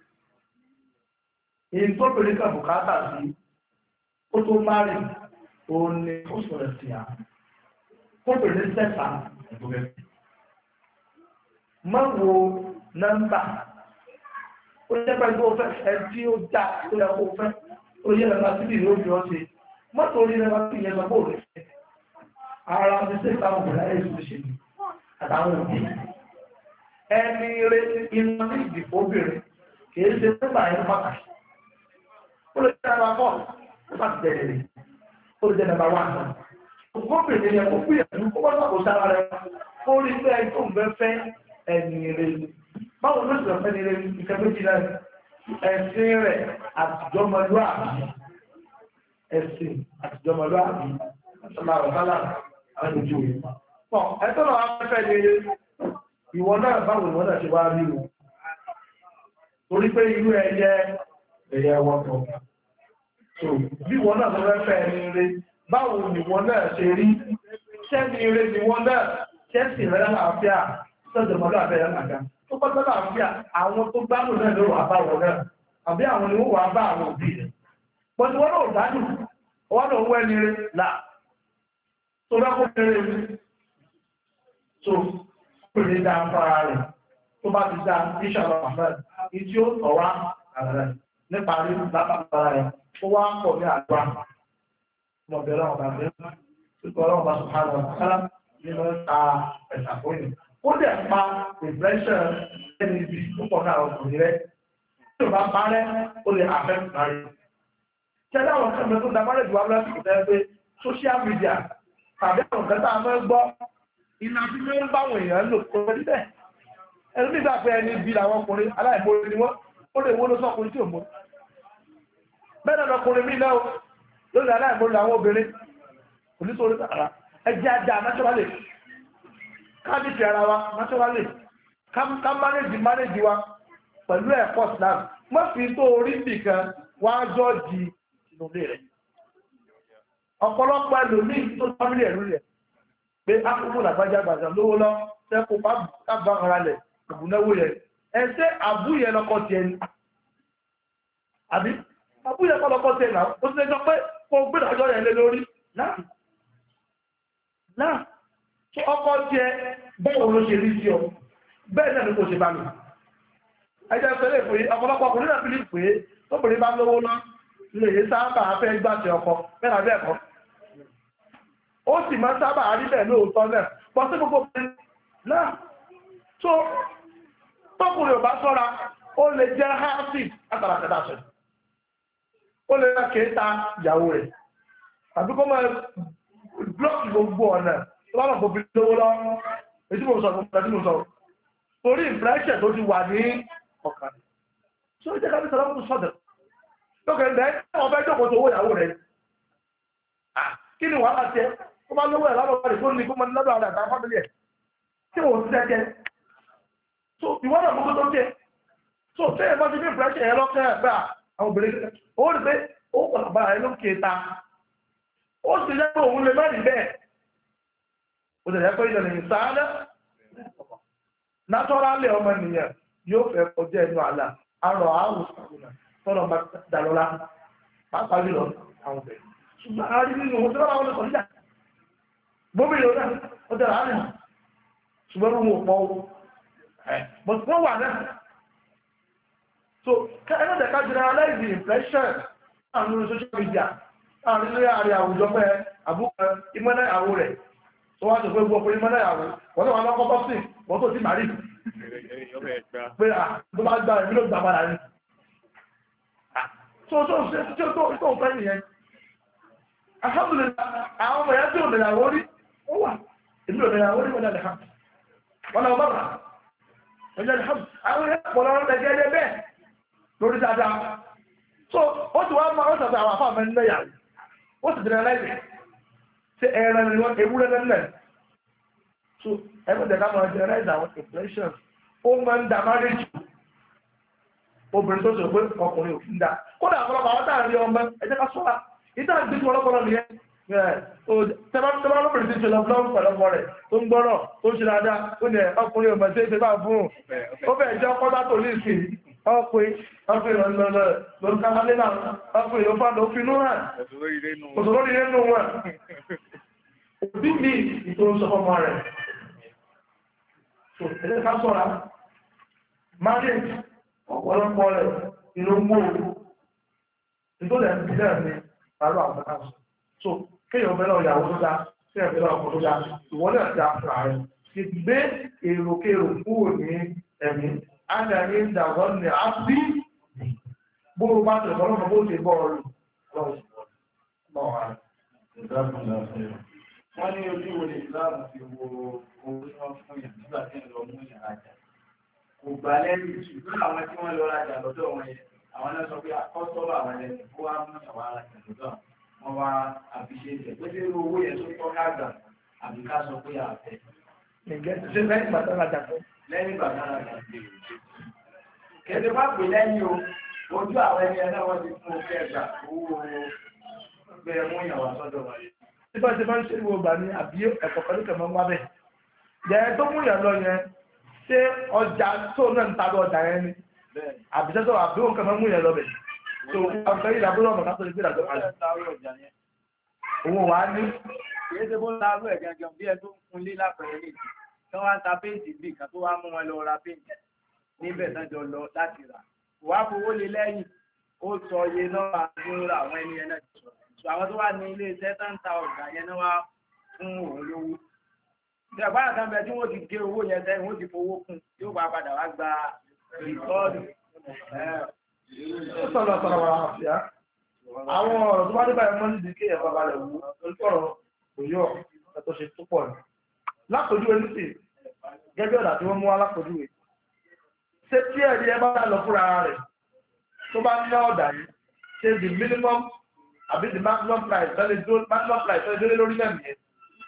èyí tó bèrè kan bùkátà sí ó tó márì òun ni ó sọ̀rọ̀ sí à kó bèrè sẹ́sà ẹ̀dọ́gbẹ́. má wo nọ́mbà ó jẹ́ pẹ̀lú ó fẹ́ ẹ tí ó já tó yẹ kó fẹ́ ó yẹ lọ́la síbi ìlú òbí ọ̀sẹ̀ mọ́tò orí lọ́la sí ìyẹn lọ́gbọ́ òde ara ti sẹ́sà òbúra ẹ̀ tó ṣe àtàwọn òbí ẹni rẹ̀ iná ní ìdìbò obìnrin kì í ṣe nọ́mbà yẹn pàtàkì. Ó lè jẹ́ nàbà fọ́, ó bá ti tẹ̀lé rẹ̀. Ó lè jẹ́ nàbà wà náà. Ògbóbìnrin yẹn kó gbìyànjú kó bá sàkó sára rẹ̀. Ó rí pé ẹni tó ń bẹ́ fẹ́ ẹni rẹ̀. Báwo ló sì lọ fẹ́ ni rẹ̀ ìfẹ́ méjì náà? Ẹ̀sìn rẹ̀ àtijọ́mọlúàbí. Ẹ̀sìn àtijọ́mọlúàbí. Sọlá ọ̀sálà àwọn ìjọ yìí. Pọ̀ ẹ̀tọ́ náà wá fẹ́ ni ìwọ náà báwo ìwọ náà ṣe wá rí o. Torí pé irú ẹ̀yẹ wọ́pọ̀. So, bí wọ́n náà lọ́rẹ́ fẹ́ ẹni rẹ̀, báwo ni wọ́n náà ṣe rí? Ṣẹ́ni rẹ̀ ni wọ́n náà, ṣẹ́sì rẹ̀ láàáfíà, sọ́jọ̀mọ́lú àbẹ̀rẹ̀ àgá. Tó pọ́tọ́ láàáfíà, àwọn tó gbádùn náà ló wà bá wọn náà, àbí àwọn ni ó wà bá àwọn òbí rẹ̀. Pọ̀tí wọ́n náà dájú, wọ́n náà wọ́ ẹni rẹ̀ là. Tó rẹ́kọ́ rẹ̀ rí. So, ó lè dá fara rẹ̀. Tó bá ti dá ìṣàlọ́ àfẹ́, ìtí ó tọ̀ wá àrẹ̀ nípa rí lápapọ̀ rẹ̀ ó wá ń pọ̀ ní àgbà ọmọbìnrin ọba bẹ́ẹ̀ pípọ̀ ọlọ́run bá sùpàdé ọ̀kálá nínú ta ẹ̀sà fóyìn ó dẹ̀ pa ìbẹ́ṣẹ̀ ẹni ibi púpọ̀ náà ọkùnrin rẹ̀ tí ò bá parẹ́ ó lè àfẹ́ parí. Ṣẹ́dá àwọn kẹ́mẹ́ tó dábàrẹ̀ jù wá lọ́sùn tẹ́ pé social media tàbí àwọn kẹta àmọ́ gbọ́ iná tí ó ń báwọn èèyàn lò kó rẹ̀ níbẹ̀. Ẹni nígbà pé ẹni ibi làwọn ọkùnrin aláìmọ́ ni wọ́n ó lè wó ló sọ́kùnrin tí ò mọ́. Bẹ́ẹ̀ lọ́kùnrin mí náà lórí aláìmọ́lù àwọn obìnrin onítorí ara ẹjẹ́ ajá naturally káàdìtì ara wa naturally ká mánéjì wa pẹ̀lú ẹ̀kọ́ Islam mọ́ fi tó orí nìkan wá jọ́ọ̀jì inú ilé rẹ̀. Ọ̀pọ̀lọpọ̀ ẹlòmíì tó fámílì ẹ̀rú rẹ̀ pé ákùnkù làgbájá gbàgbà lówó lọ tẹ́kù bá bá ara rẹ̀ ìbùnáwó rẹ̀ ẹ̀ṣẹ́ àbúyẹ lọ́kọ̀ tiẹ̀ ni àbí àbúyẹ kọ́ lọ́kọ̀ tiẹ̀ náà ó ti lẹ́jọ́ pé kó gbé ìdájọ́ rẹ̀ lé lórí náà tó ọkọ̀ tiẹ̀ bẹ́ẹ̀ ló ṣe rí sí ọ bẹ́ẹ̀ náà ni kò ṣe bá mi ẹjẹ́ pẹ̀lẹ́ pé ọ̀pọ̀lọpọ̀ ọkùnrin náà fi lè pé tóbìnrin bá lówó lọ lè sábà fẹ́ gbàṣẹ ọkọ bẹ́ẹ̀ náà bẹ́ẹ̀ kọ́ ó sì máa sábà rí bẹ́ẹ̀ lóòótọ́ náà pọ̀ sí gbogbo náà tó tọ́kùnrin ò bá sọ́ra ó lè jẹ́ háàsì látàràkẹ́dàṣẹ́ ó lè rẹ́ kéta ìyàwó rẹ̀ tàbí kó máa blọ́ọ̀kì gbogbo ọ̀nà tó bá lọ́pọ̀ bí lówó lọ èyí mo sọ torí ìfẹ́ṣẹ̀ tó ti wà ní ọ̀kan tó jẹ́ kábí sọ́dọ̀ tó sọ́dọ̀ lókè ẹ̀ wọ́n fẹ́ jókòó tó owó ìyàwó rẹ̀ kí ni wàhálà tiẹ̀ ó bá lówó ẹ̀ lọ́dọ̀ rẹ̀ tó ní kó máa lọ́dọ̀ rẹ̀ àtàwọn fámìlì ẹ̀ tí wọ́n ti tẹ́ so ìwọ́n náà mọ́tò tó jẹ́ so tẹ́yẹ̀ bá ti ní ìfẹ́ṣẹ̀ ẹ̀ lọ́kẹ́ ẹ̀gbà àwọn obìnrin ó rí pé ó wà bá ẹ̀ lókè ta ó sì jẹ́ pé òun lè má rí bẹ́ẹ̀ ó sì jẹ́ pé ìjọba ìsáádá naturally ọmọ ènìyàn yóò fẹ́ kọjá ẹnu àlà arọ̀ àwòsàn tọ́lọ̀ bá dàlọ́lá pàápàá jùlọ àwọn obìnrin ṣùgbọ́n a rí nínú ohun tí wọ́n lè kọjá gómìnà náà ó tẹ̀lé àárín ṣùgbọ́n wọn ò pọ̀ but wọ́n wà náà so ẹgbẹ́ ká generalize the impression àwọn orí social media láàrin ilé ààrẹ àwùjọ pẹ́ àbúkọ ìmọ́lẹ̀ àwọ̀ rẹ̀ tó wá sọ pé gbogbo ọkùnrin ìmọ́lẹ̀ àwọ̀ wọ́n tó wà lọ́kọ́ bọ́sì wọ́n tó ti màrí pé tó bá gbà ìmílò gbà padà ní tó fẹ́ nìyẹn alhamdulillah àwọn ọmọ yẹn tí ò lè yàwó rí ó wà ìmílò lè yàwó rí wọ́n lè hàn wọ́n lọ bàbà ẹjọ́ ní àwọn ọ̀pọ̀lọpọ̀ lẹ́gẹ́lẹ́ bẹ́ẹ̀ lórí dáadáa so ó ti wá máa ó sọ̀tọ̀ àwọn afáàmẹ́ nílẹ̀ yàrá ó sì dìrẹ̀ lẹ́yìn ṣe ẹran ni wọ́n ewúrẹ́ nílẹ̀ so ẹgbẹ́ ká máa generate àwọn impressions ó máa ń da marriage obìnrin tó sọ pé ọkùnrin òfin dá kódà ọ̀pọ̀lọpọ̀ àwọn táà ń rí ọmọ ẹjẹ́ ká sọ́ra ìtàn ìgbésí ọlọ́pọ̀lọ́ nìyẹn tẹ́lá lóbìnrin ti ṣe lọ fúlọ́ọ̀mù pẹ̀lọ́pọ̀ rẹ̀ tó ń gbọ́rọ̀ tó ń ṣe dáadáa ó ní ọkùnrin ọmọ tí ó ṣe bá fún ó bẹ̀ẹ̀ jẹ́ ọkọ̀ bá tó ní ìsìn ọkùnrin lọ́nà náà ọkùnrin ló fàdó finú hàn òṣòro ní nínú wọn òbí mi ìtòrò sọ fọmọ rẹ̀ ẹ̀jẹ̀ ká sọ̀ra marriage ọ̀pọ̀lọpọ̀ rẹ̀ inú mú òru nítorí ẹ̀mí náà ní àárọ̀ àwọn ọ̀gá so kéèyàn bẹ́ẹ̀ náà ìyàwó tó dá sí ẹ̀mí náà ọkọ̀ tó dá ìwọ náà dá fúnra rẹ̀ ti gbé èròkèrò kúrò ní ẹ̀mí ánàní ìdàgbọ́ ní àbí bóòrò bá tẹ̀lé ọlọ́mọ bó ṣe bọ́ ọrùn lọ́wọ́ wọ́n ní ojú wo ní ìsìláàmù fi wo owó tí wọ́n fún yàn nígbà tí ń lọ mú yàn rajà kò gbà lẹ́yìn ṣùgbọ́n àwọn tí wọ́n lọ rajà lọ́dọ̀ wọn yẹn àwọn náà sọ pé àkọ́sọ́bà àwọn ẹlẹ́sìn kó wá mú yàn wá rajà lọ́dọ̀ wọn wá àfiṣe tẹ̀ pé tí owó yẹn tó tọ́ ká gbà àbí ká sọ pé àfẹ́. ṣe lẹ́yìn ìgbà rajà fún. lẹ́yìn ìgbà rajà kẹ̀dẹ̀ bá pè lẹ́yìn o ojú àwọn ẹni ẹ̀ náà wọ́n ti fún òkè ẹ̀gbà owó bẹ́ẹ̀ mú yàn wá sọ́dọ̀ wọn yẹn. Nígbà tí wọ́n ṣe ìwò gbà ní àbí ẹ̀kọ́ pẹ̀lú kẹ̀mọ́ wá bẹ̀. Jẹ́ tó mú yàn lọ yẹn, ṣé ọjà tó náà ń tàbí ọjà yẹn ni? Àbíṣẹ́ tó àbí òun kẹ̀mọ́ mú yàn lọ bẹ̀. So, àwọn ìlà bó lọ́mọ̀ ká tó lè gbé ìdájọ́ kalẹ̀. Òun wà ní. Kìí ṣe bó ń láàrú ẹ̀ gangan bí ẹ tó ń fún lé lápẹ̀rẹ̀ nìyí. Tí wọ́n ń ta péǹtì bíi kan tó wá mú wọn lọ ra péǹtì níbẹ̀ náà jọ lọ láti rà. Wà á fowó lé lẹ́yìn, ó sọ iye náà àdúrà àwọn ẹni yẹn náà ti sọ̀rọ̀. Àwọn tó wà ní ilé iṣẹ́ tó ń ta ọ̀gá yẹn náà wá fún òun lówó. Ìjọba àkàn bẹ tí wọ́n ti gé owó yẹn sẹ́yìn, wọ́n ti fowó kún, yóò bá padà wá gba ìtọ́jú. Ó sọ̀rọ̀ wà áfíà. Àwọn ọ̀rọ̀ tó bá dé báyìí mọ́lì dì kí ẹ̀fà balẹ̀ wú, olùkọ́rọ̀ òyọ́ ẹ̀tọ́ ṣe tó pọ̀ ní. Lápòjú ẹni sì, gẹ́gẹ́ ọ̀dà tí wọ́n mú wá lápòjú rẹ̀. Ṣé tí ẹ̀rí ẹ bá lọ fúnra rẹ̀ tó bá ní ọ̀dà yìí, ṣe the minimum àbí the maximum price tẹ́lẹ̀ dúró lórí lẹ́mìí ẹ̀.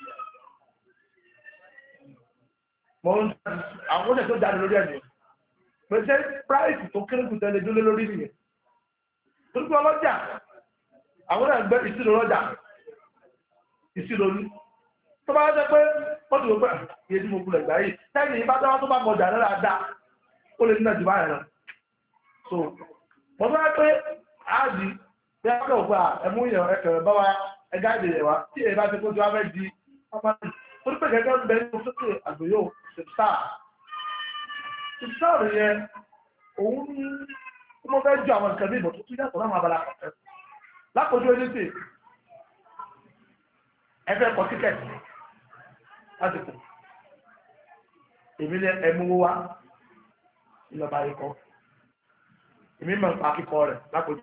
Àwọn oúnjẹ tó jáde lórí ẹ̀mí. Pèsè price tó kéré kù tẹ́lẹ̀ dúró lórí nìyẹn. Torípé ọlọ́jà, àwọn náà gbé ìṣirò ọlọ́jà, ìṣirò ní. Tó bá jẹ́ pé ó ti wò pé iye tí mo kulẹ̀ gbà yìí, tẹ́yìn ìbá dáwọ́ tó bá mọ̀jà náà dá, ó lè nínú ìjìbá ẹ̀rọ. So, mo tó wá pé áàdì bí a kọ̀ pé ẹmú yẹn ẹkẹ̀rẹ̀ bá wa ẹgá ìdè yẹn wá, tí èyí bá ti kó tí wá fẹ́ di pápátì. Torípé gẹ́gẹ́ ń bẹ nínú sókè àgbèyó ṣèpsáà rẹ̀ yẹn, òun ní mo fẹ́ jọ àwọn nǹkan bí ìbò tó tún yàtọ̀ láwọn abala kọ̀ọ̀kan. Lápòjú ẹni tí ẹ fẹ́ kọ tíkẹ̀tì lásìkò. Èmi ní ẹmúwó wá ìlọba ikọ̀. Èmi mọ̀ nípa kíkọ rẹ̀ lápòjú.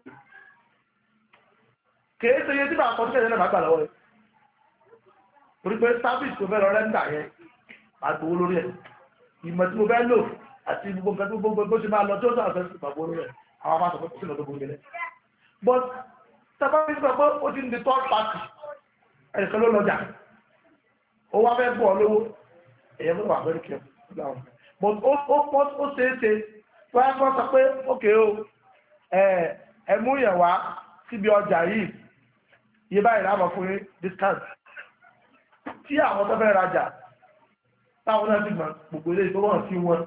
Kèé ṣe iye tí màá kọ tíkẹ̀tì náà máa gbà lọ́wọ́ rẹ̀. Torí pé sáfíìsì tó fẹ́ lọ rẹ́ńdà yẹn máa gbowó lórí ẹ̀. Ìmọ̀ tí mo fẹ́ lò àti gbogbo nǹkan tó gbogbo bó ṣe máa lọ tí ó sọ̀rọ̀ fẹ́ gbàgbó lórí ẹ̀. Àwọn máa sọ pé kò sí lọ́dọ̀ gbogbo ilẹ̀. But sábàbí sọ pé ó ti ń di third party ẹnìkan ló lọ́jà. Ó wá fẹ́ bọ̀ lówó. Èyẹ ló wà very careful. But ó ṣeé ṣe wọ́n á sọ pé ókè o ẹ mú yẹn wá síbi ọjà yìí iye báyìí láàmú fún yín discount. Tí àwọn tó fẹ́ rajà táwọn náà ti gbọ̀n gbogbo ilé ìfowópamọ́ sí wọn.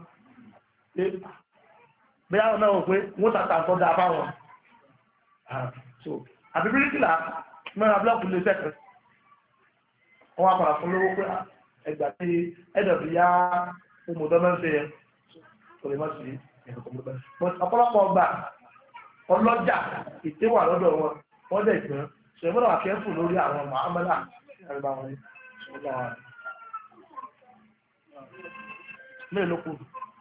Bí àwọn náà wò pé wọ́n tàtà tó dáa fáwọn. So, àbí bíríkìlà mẹ́ra blọ́ọ̀kù lè sẹ́kẹ̀. Wọ́n wá padà fún lówó pé ẹgbà tí ẹ̀dọ̀bí yá ọmọdọ́mọ́ ń ṣe yẹn. Kò lè má sí ẹ̀kọ́ ọ̀pọ̀lọpọ̀ ọgbà ọlọ́jà ìtẹ́wà lọ́dọ̀ wọn, wọ́n dẹ̀ gbọ́n. Ṣé ìmọ̀ràn wà kẹ́fù lórí àwọn màámẹ́là ẹ̀rọ àwọn ọ̀gá mélòó kù?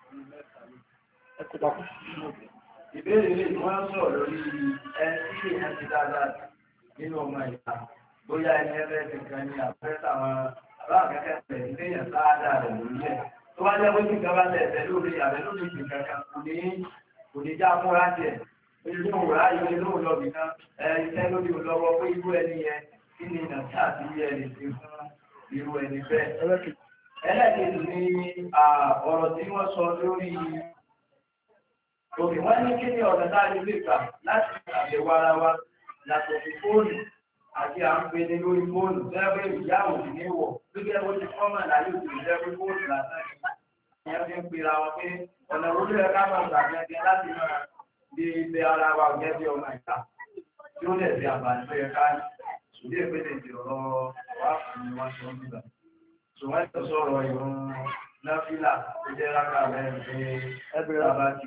Ìbéèrè ilé tí wọ́n sọ̀rọ̀ lórí ẹni tí èèyàn ti dáadáa nínú ọmọ ìta bóyá ẹni ẹgbẹ́ ti kan ní àpẹẹrẹ àwọn aláàkẹ́kẹ́ pẹ̀lú léèyàn sáádà rẹ̀ lórí ẹ̀ tó bá jẹ́ pé kí nǹkan bá lẹ̀ ẹ̀bẹ̀ lórí àbẹ̀ lórí ìgbìn kankan kò ní já múra jẹ ojú tó wò láyé ojú tó lọ bìkan iṣẹ́ lórí olówó pé irú ẹni yẹn kí ni nàìjíríà àti ilé ẹni ti fún irú ẹni bẹ́ẹ̀. ẹlẹ́kẹ̀ẹ́sì ni ọ̀rọ̀ tí wọ́n sọ lórí òkè wọ́n ní kí ni ọ̀nà táà lè gbà láti àbẹ̀wò ara wa yàtọ̀ sí fóònù àti à ń pè ní lórí fóònù lẹ́gbẹ́ ìyá òsì ní wọ̀ lókè ó ti kọ́mọ̀ láyé òsì lẹ́gbẹ́ fóònù lásán ni ìyẹn fi ń pera wọn pé ọ̀nà orí ẹ̀ ká máa gbà gẹ́gẹ́ láti máa bí ibẹ̀ ara wa gẹ́gẹ́ bí ọmọ ìta tí ó lẹ̀ bí àbàní tó yẹ ká ní ṣùgbọ́n ìpínlẹ̀ ìrọ̀rọ̀ wà fún wọn ṣe ń gbà ṣùgbọ́n ìtọ́ sọ̀rọ̀ ìrún náfìlà tó jẹ́ rákà mẹ́rin pé ẹbẹ̀rẹ̀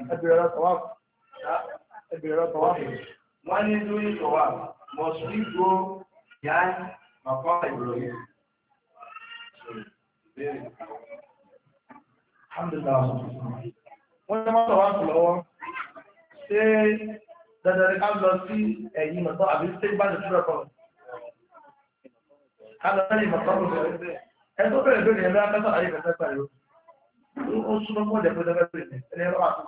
tọwà wọ́n ní lórí tọwà mọ̀sùlí gbó yá màkọ́ ìròyìn. Alhamdulillah. Wọ́n ní wọ́n tọwà kù lọ́wọ́. Ṣé dandan ni ká lọ sí ẹ̀yìn mọ̀tọ́ àbí ṣé bá lè túbọ̀ kọ́? Ká lọ sẹ́yìn mọ̀tọ́ kò bẹ̀rẹ̀. Ẹ tó bẹ̀rẹ̀ lórí ẹ̀rọ akẹ́kọ̀ọ́ ayé kẹ̀kẹ́ pẹ̀lú. Ó súnmọ́ mọ́ ọ̀dẹ̀ pé dandan bẹ̀rẹ̀ ẹni ẹ̀rọ àkókò.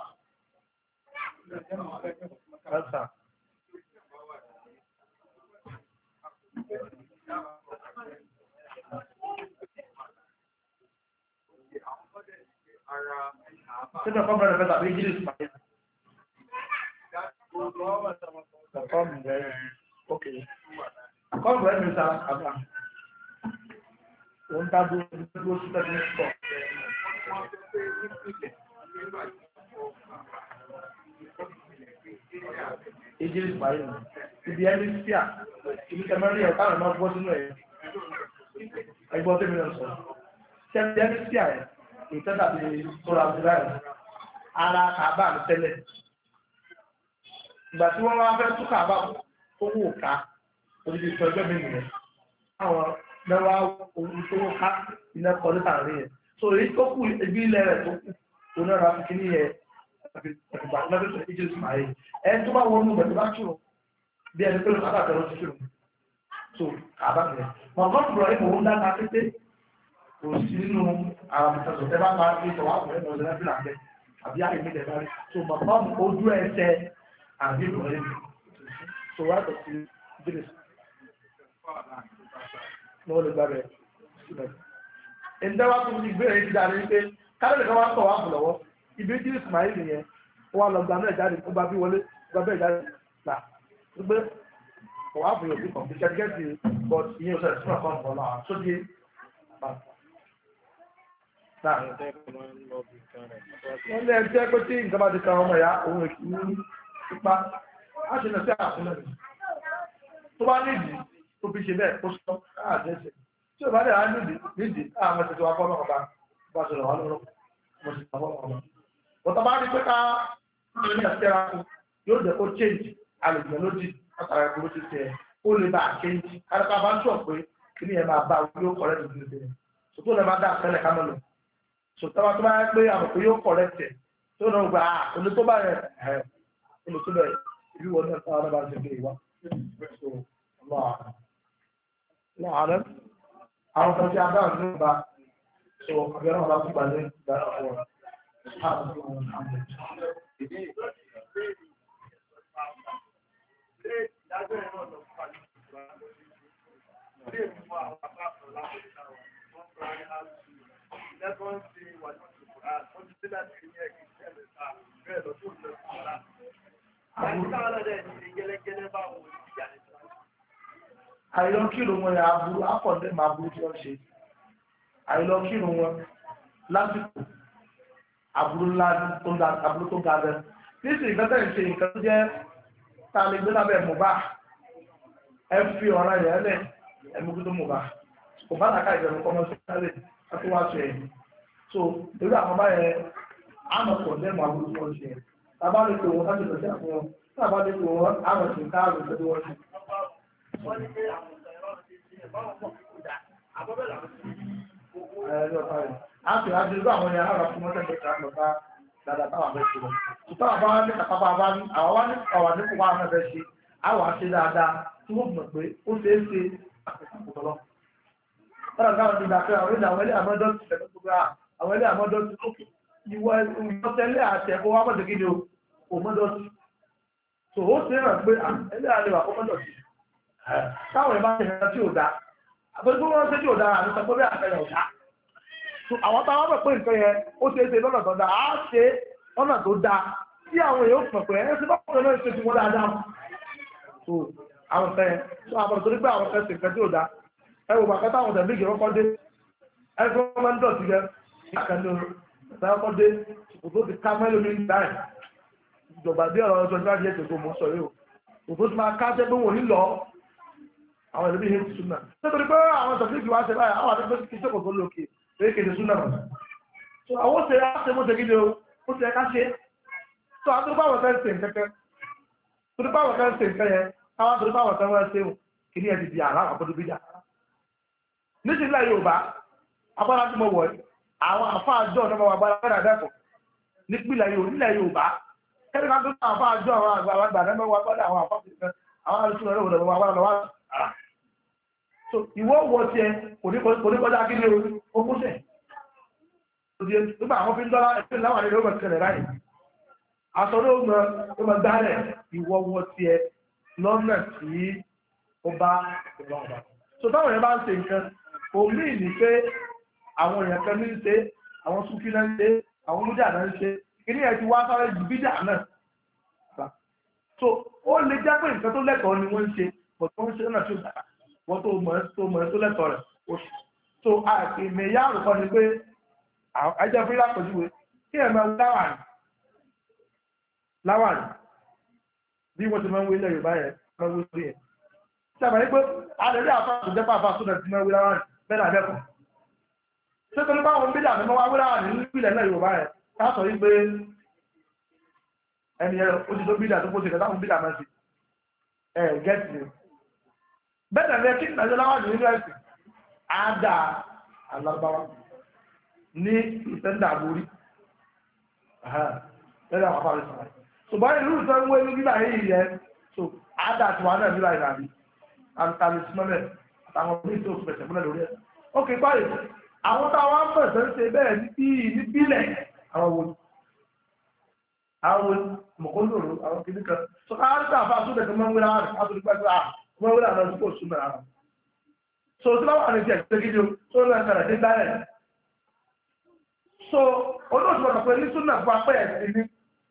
Sínú ọkọ̀ bẹ̀rẹ̀ fẹ́ tàbí jílì ìsìnkú. Ọkọ̀ bẹ̀rẹ̀ ókè. Ọkọ̀ bẹ̀rẹ̀ mi sára àbá. Wọ́n dájú dúró sí tẹ́lẹ̀ ní sọ. Jílì ìsìnkú. Ibi ẹni sí à. Ibi kẹmẹ́rin ẹ̀ táwọn náà gbọ́ sínú ẹ̀. Ẹgbọ́n tẹ́mi náà sọ. Tẹ́mi ẹni sí à ẹ̀. Ìtẹ́ta ti sọ́ra Abdullahi ara kàbá ní tẹ́lẹ̀. Ìgbà tí wọ́n wá fẹ́ tún kàbá owó òká orílẹ̀ ìfẹ́ ẹgbẹ́ mi nìyẹn. Àwọn mẹ́wàá ohun tó wó ká iná kọ ní tààrí yẹn. So èyí tó kù ibi ilẹ̀ rẹ̀ tó kù tó náà ra fi yẹn ìgbà tí wọ́n fi Egypt máa yẹ. Ẹ tó bá wọnú ìgbà tó bá kírun bí ẹni pé kàbá tẹ̀lé ti kírun. So kàbá nìyẹn. Mọ̀kọ́ bùrọ̀ ìmọ̀ òun dáta pété kò sí nínú àwọn ìtàṣọ̀ tẹ́ bá máa ń tọ́wọ́ àpòrẹ́ ní ọ̀sẹ̀ lábílà bẹ́ àbí àyè méjì ẹ̀bá rí so bàbá ojú ẹsẹ̀ àbí ìrọ̀lẹ́ mi so wá tọ̀ sí bílẹ̀ ní wọ́n lè gbá rẹ̀ sílẹ̀. ẹ̀ńdẹ́ wá tó ti gbé ẹ̀yìn ti dáre pé kálẹ̀ kan wá tọ̀ wá bù lọ́wọ́ ibi tí Ismail yẹn ó wá lọ gba náà jáde ó bá bí wọlé gba bẹ́ẹ̀ jáde gbà gbé ọ̀wá bù yòókù kan bí kẹ́tíkẹ́tì but ìyẹn ò sẹ́yìn sínú ọ̀kan ọ̀la sóde wọ́n lé ẹjẹ́ pé tí nǹkan bá ti kan ọmọ ìyá òun èkì ní ipa á ṣe lọ sí àkúnlẹ̀ tó bá nídìí tó fi ṣe bẹ́ẹ̀ kó sọ káàdẹ́sẹ̀ tí ò bá dẹ̀ á nídìí àwọn ẹ̀sẹ̀ tó wá fọ́nà ọba bá ṣe lọ́wọ́ lọ́rọ́ mo sì fọ́nà ọba bọ́tọ̀ bá rí pé ká ní ẹ̀sẹ̀ra yóò jẹ́ kó change alùpùpù lójì látara ẹ̀kọ́ ló ti tẹ̀ ó lè bá change kárípá bá ń sọ̀ pé kí ni ẹ̀ máa bá yóò kọ́rẹ́ tuntun tẹ̀ sọ́tò lè má dá àfẹ́lẹ̀ ká mọ́ lọ sọtaba tó bá yẹ pé àmọ̀kò yóò correct ẹ̀ tó náà gba olè tó bá yẹ olè tó bẹ̀ ìlú wọn náà táwọn bá ń ṣe kéwàá so láàárẹ̀ àwọn kan tí a bá ń bá so abẹ́rẹ́ wọn bá tún balẹ̀ ìgbà ọ̀wọ́ lẹ́gbọ́n ti wà ní ọ̀pọ̀lọpọ̀ àwọn ti sílẹ̀ ní ilé ẹ̀kí ìṣẹ̀lẹ̀ sáà bẹ́ẹ̀ lọ tó lọ sí ọ̀la. Àti káwọn ọ̀dẹ̀ ní gẹ́lẹ́gẹ́lẹ́ bá wọn ní ìyá ní ìṣẹ̀lẹ̀. Àìlọ́ kírun wọn aburú akọ̀dé máa burú tí wọ́n ṣe. Àìlọ́ kírun wọn lásìkò aburú tó ga bẹ́ẹ̀. Nísìnyí gbẹ́sẹ̀ ń ṣe nǹkan tó jẹ́ tá a lè gbé lábẹ́ mọ̀bá. Ẹ fi ọ̀ràn yẹn lẹ̀ ẹ̀mú tó mọ̀bá. Kò bá nàka ìjọba kọ́mọ́sí sálẹ̀ láti wá ṣe ẹ̀yìn so lórí àwọn báyẹn àmọ̀ pọ̀ lẹ́mọ̀ àbúrú tí wọ́n ṣe tàbá lè pè wọ́n láti lọ sí àfihàn tàbá lè pè wọ́n àmọ̀ sí káàrùn tó wọ́n ṣe. a sì rájú irú àwọn ẹ̀yà ara fún mọ́tẹ́ mẹ́ta lọ́ta dáadáa táwọn abẹ́ ṣe lọ ṣùgbọ́n àwọn wá ní kàkàbà bá ní àwọn wá ní ọ̀wà nípò wá náà fẹ́ ṣe àwọn àṣe dáadáa tí wọ́n mọ̀ pé ó ṣeé ṣe àpẹẹrẹ ọ̀rọ̀ káwọn ti dàpẹ́ àwọn ilé àwọn ilé àmọ́jọ́ ti fẹ́ tó gbá àwọn ilé àmọ́dọ́tí ìwọ ìtọ́tẹ́lẹ̀ àti ẹ̀kọ́ wa mọ̀tẹ́ kíni o mọ́dọ́tí so ó ṣe ràn pé ẹlẹ́ àlewà kọ́ mọ́dọ́tí táwọn ẹ̀ bá ṣe nǹkan tí ò dáa àtọ́jú wọn ṣe tí ò dáa àti sọ pé bí àpẹẹrẹ ọ̀dá so àwọn táwọn mọ̀ pé nǹkan yẹn ó ṣe é ṣe lọ́nà tó dáa á ṣe lọ́nà tó dáa tí àwọn èèyàn mọ̀ pé ẹ ṣe bá pọ̀ náà ṣe ti wọ́n dáadáa so àwọn fẹ́ so àwọn tó ní pé àwọn fẹ́ ṣe nǹkan tí ò dáa ẹ wò bàkẹ́ táwọn tẹ̀lé ìgbìmọ̀ kọ́ dé ẹ fi wọ́n máa ń dọ̀tí gẹ ìkànnì ìtàn kọ́ dé òtó ti ká mẹ́lò ní ìdáì ìjọba bí ọ̀rọ̀ ọjọ́ ìgbà díẹ̀ tó mọ̀ sọ yìí o òtó ti máa ká jẹ́ pé wọ́n nílọ àwọn ìlú yìí ti súnà nítorí pé àwọn tẹ̀lé ìgbìmọ̀ àti báyìí àwọn àti pé kí sẹ́kọ̀ọ́ tó lókè èyí kèdè súnà mọ̀ so àwọn ṣe á ṣe bó ṣe gidi o ó ṣe ká ṣe so àwọn tó bá wọn fẹ́ ṣe nǹkan tó bá wọn fẹ́ ṣe nǹkan yẹn àwọn tó bá wọn fẹ́ ṣe kí ni ẹ ti di àrà àpọ̀dù bíjà níṣìlẹ̀ Yorùbá agbára tí mo wọ̀ àwọn àfáàjọ́ ọ̀nà ọmọ agbára fẹ́rẹ̀ dẹ́kọ̀ nípìnlẹ̀ Yorùbá kẹ́rin ká tó ní àfáàjọ́ àwọn àgbàlagbà náà mẹ́wàá gbọ́dọ̀ àwọn àfáàjọ́ àwọn alùsùn ọ̀rọ̀ ọ̀dọ̀ agbára lọ́wọ́ àrà so ìwọ wọ tiẹ̀ kò ní kọjá kí ní ogúnṣẹ̀ nígbà àwọn fi ń dọ́lá ẹgbẹ́ láwọn àlejò ọmọ ìṣẹ̀lẹ̀ ráyè aṣọ ló mọ gbálẹ̀ ìwọ wọ tiẹ̀ lọ́nà tí ó bá ìrọ̀lọ́ so táwọn èèyàn bá ń ṣe nǹkan omi ní pé àwọn èèyàn kan ní ṣe àwọn súnfí náà ń ṣe àwọn olójà náà ń ṣe ilé ẹ̀ ti wá sáré jù bíjà náà so ó lè jẹ́ pé nǹkan tó lẹ́tọ̀ọ́ ni wọ́n ń ṣe bọ̀ tó ń ṣe náà tí ó dára wọ́n tó mọ̀ tó lẹ́tọ̀ọ́ rẹ̀ oṣù so ìmẹ̀yà àrùkọ ni pé ajẹ́ fún ìlàpọ̀júwe kí ẹ̀ máa láwàní bí wọ́n ti máa ń wé ilẹ̀ Yorùbá yẹn máa ń wé lórí yẹn sábà ní pé àdéhùn àfáàtò jẹ́ pàápàá sódà tí máa ń wé láwàní bẹ́ẹ̀ náà dẹ́kun ṣé tó ní bá wọn bídà mímọ́ wá wé láwàní ní ìpìlẹ̀ náà Yorùbá yẹn ká sọ yí pé ẹni yẹn ó ti tó bídà tó kó ṣe kẹta fún bídà máa ṣe gẹ́ẹ̀tì ni bẹ́ẹ̀ náà kí ìdájọ́ láwàní nínú ẹ̀sìn á dà alábáwá ní ìsẹ́ńdà àbórí lẹ́yìn àwọn afárẹ́ sọ̀rọ̀ ṣùgbọ́n ìlú ìtọ́ ń wé ní bíbá yìí yẹn so àádá àti wàhálà nílá ìrìnàbí àtàlẹ̀ símọ́lẹ̀ àtàwọn oníṣẹ́ tó fẹsẹ̀ múlẹ̀ lórí ẹ̀ ok báyìí àwọn táwọn afẹ́sẹ̀ ń ṣe bẹ́ẹ̀ ní bílẹ̀ àwọn wo àwọn mọ̀kóńdòrò àwọn kìíní kan so káàkiri àfa àtúndẹ̀ tó máa ń wéra rẹ̀ àtúndẹ̀ pẹ́ẹ́pẹ́ à wọ́n wéra rẹ̀ tó kò súnmọ́ ara so tí wọ́n wà ní tiẹ̀ gidi tó ń lẹ́sẹ̀ rẹ̀ dé so olóòtú ọ̀nà pé ní súnà fún apẹ́ ẹ̀sìn ní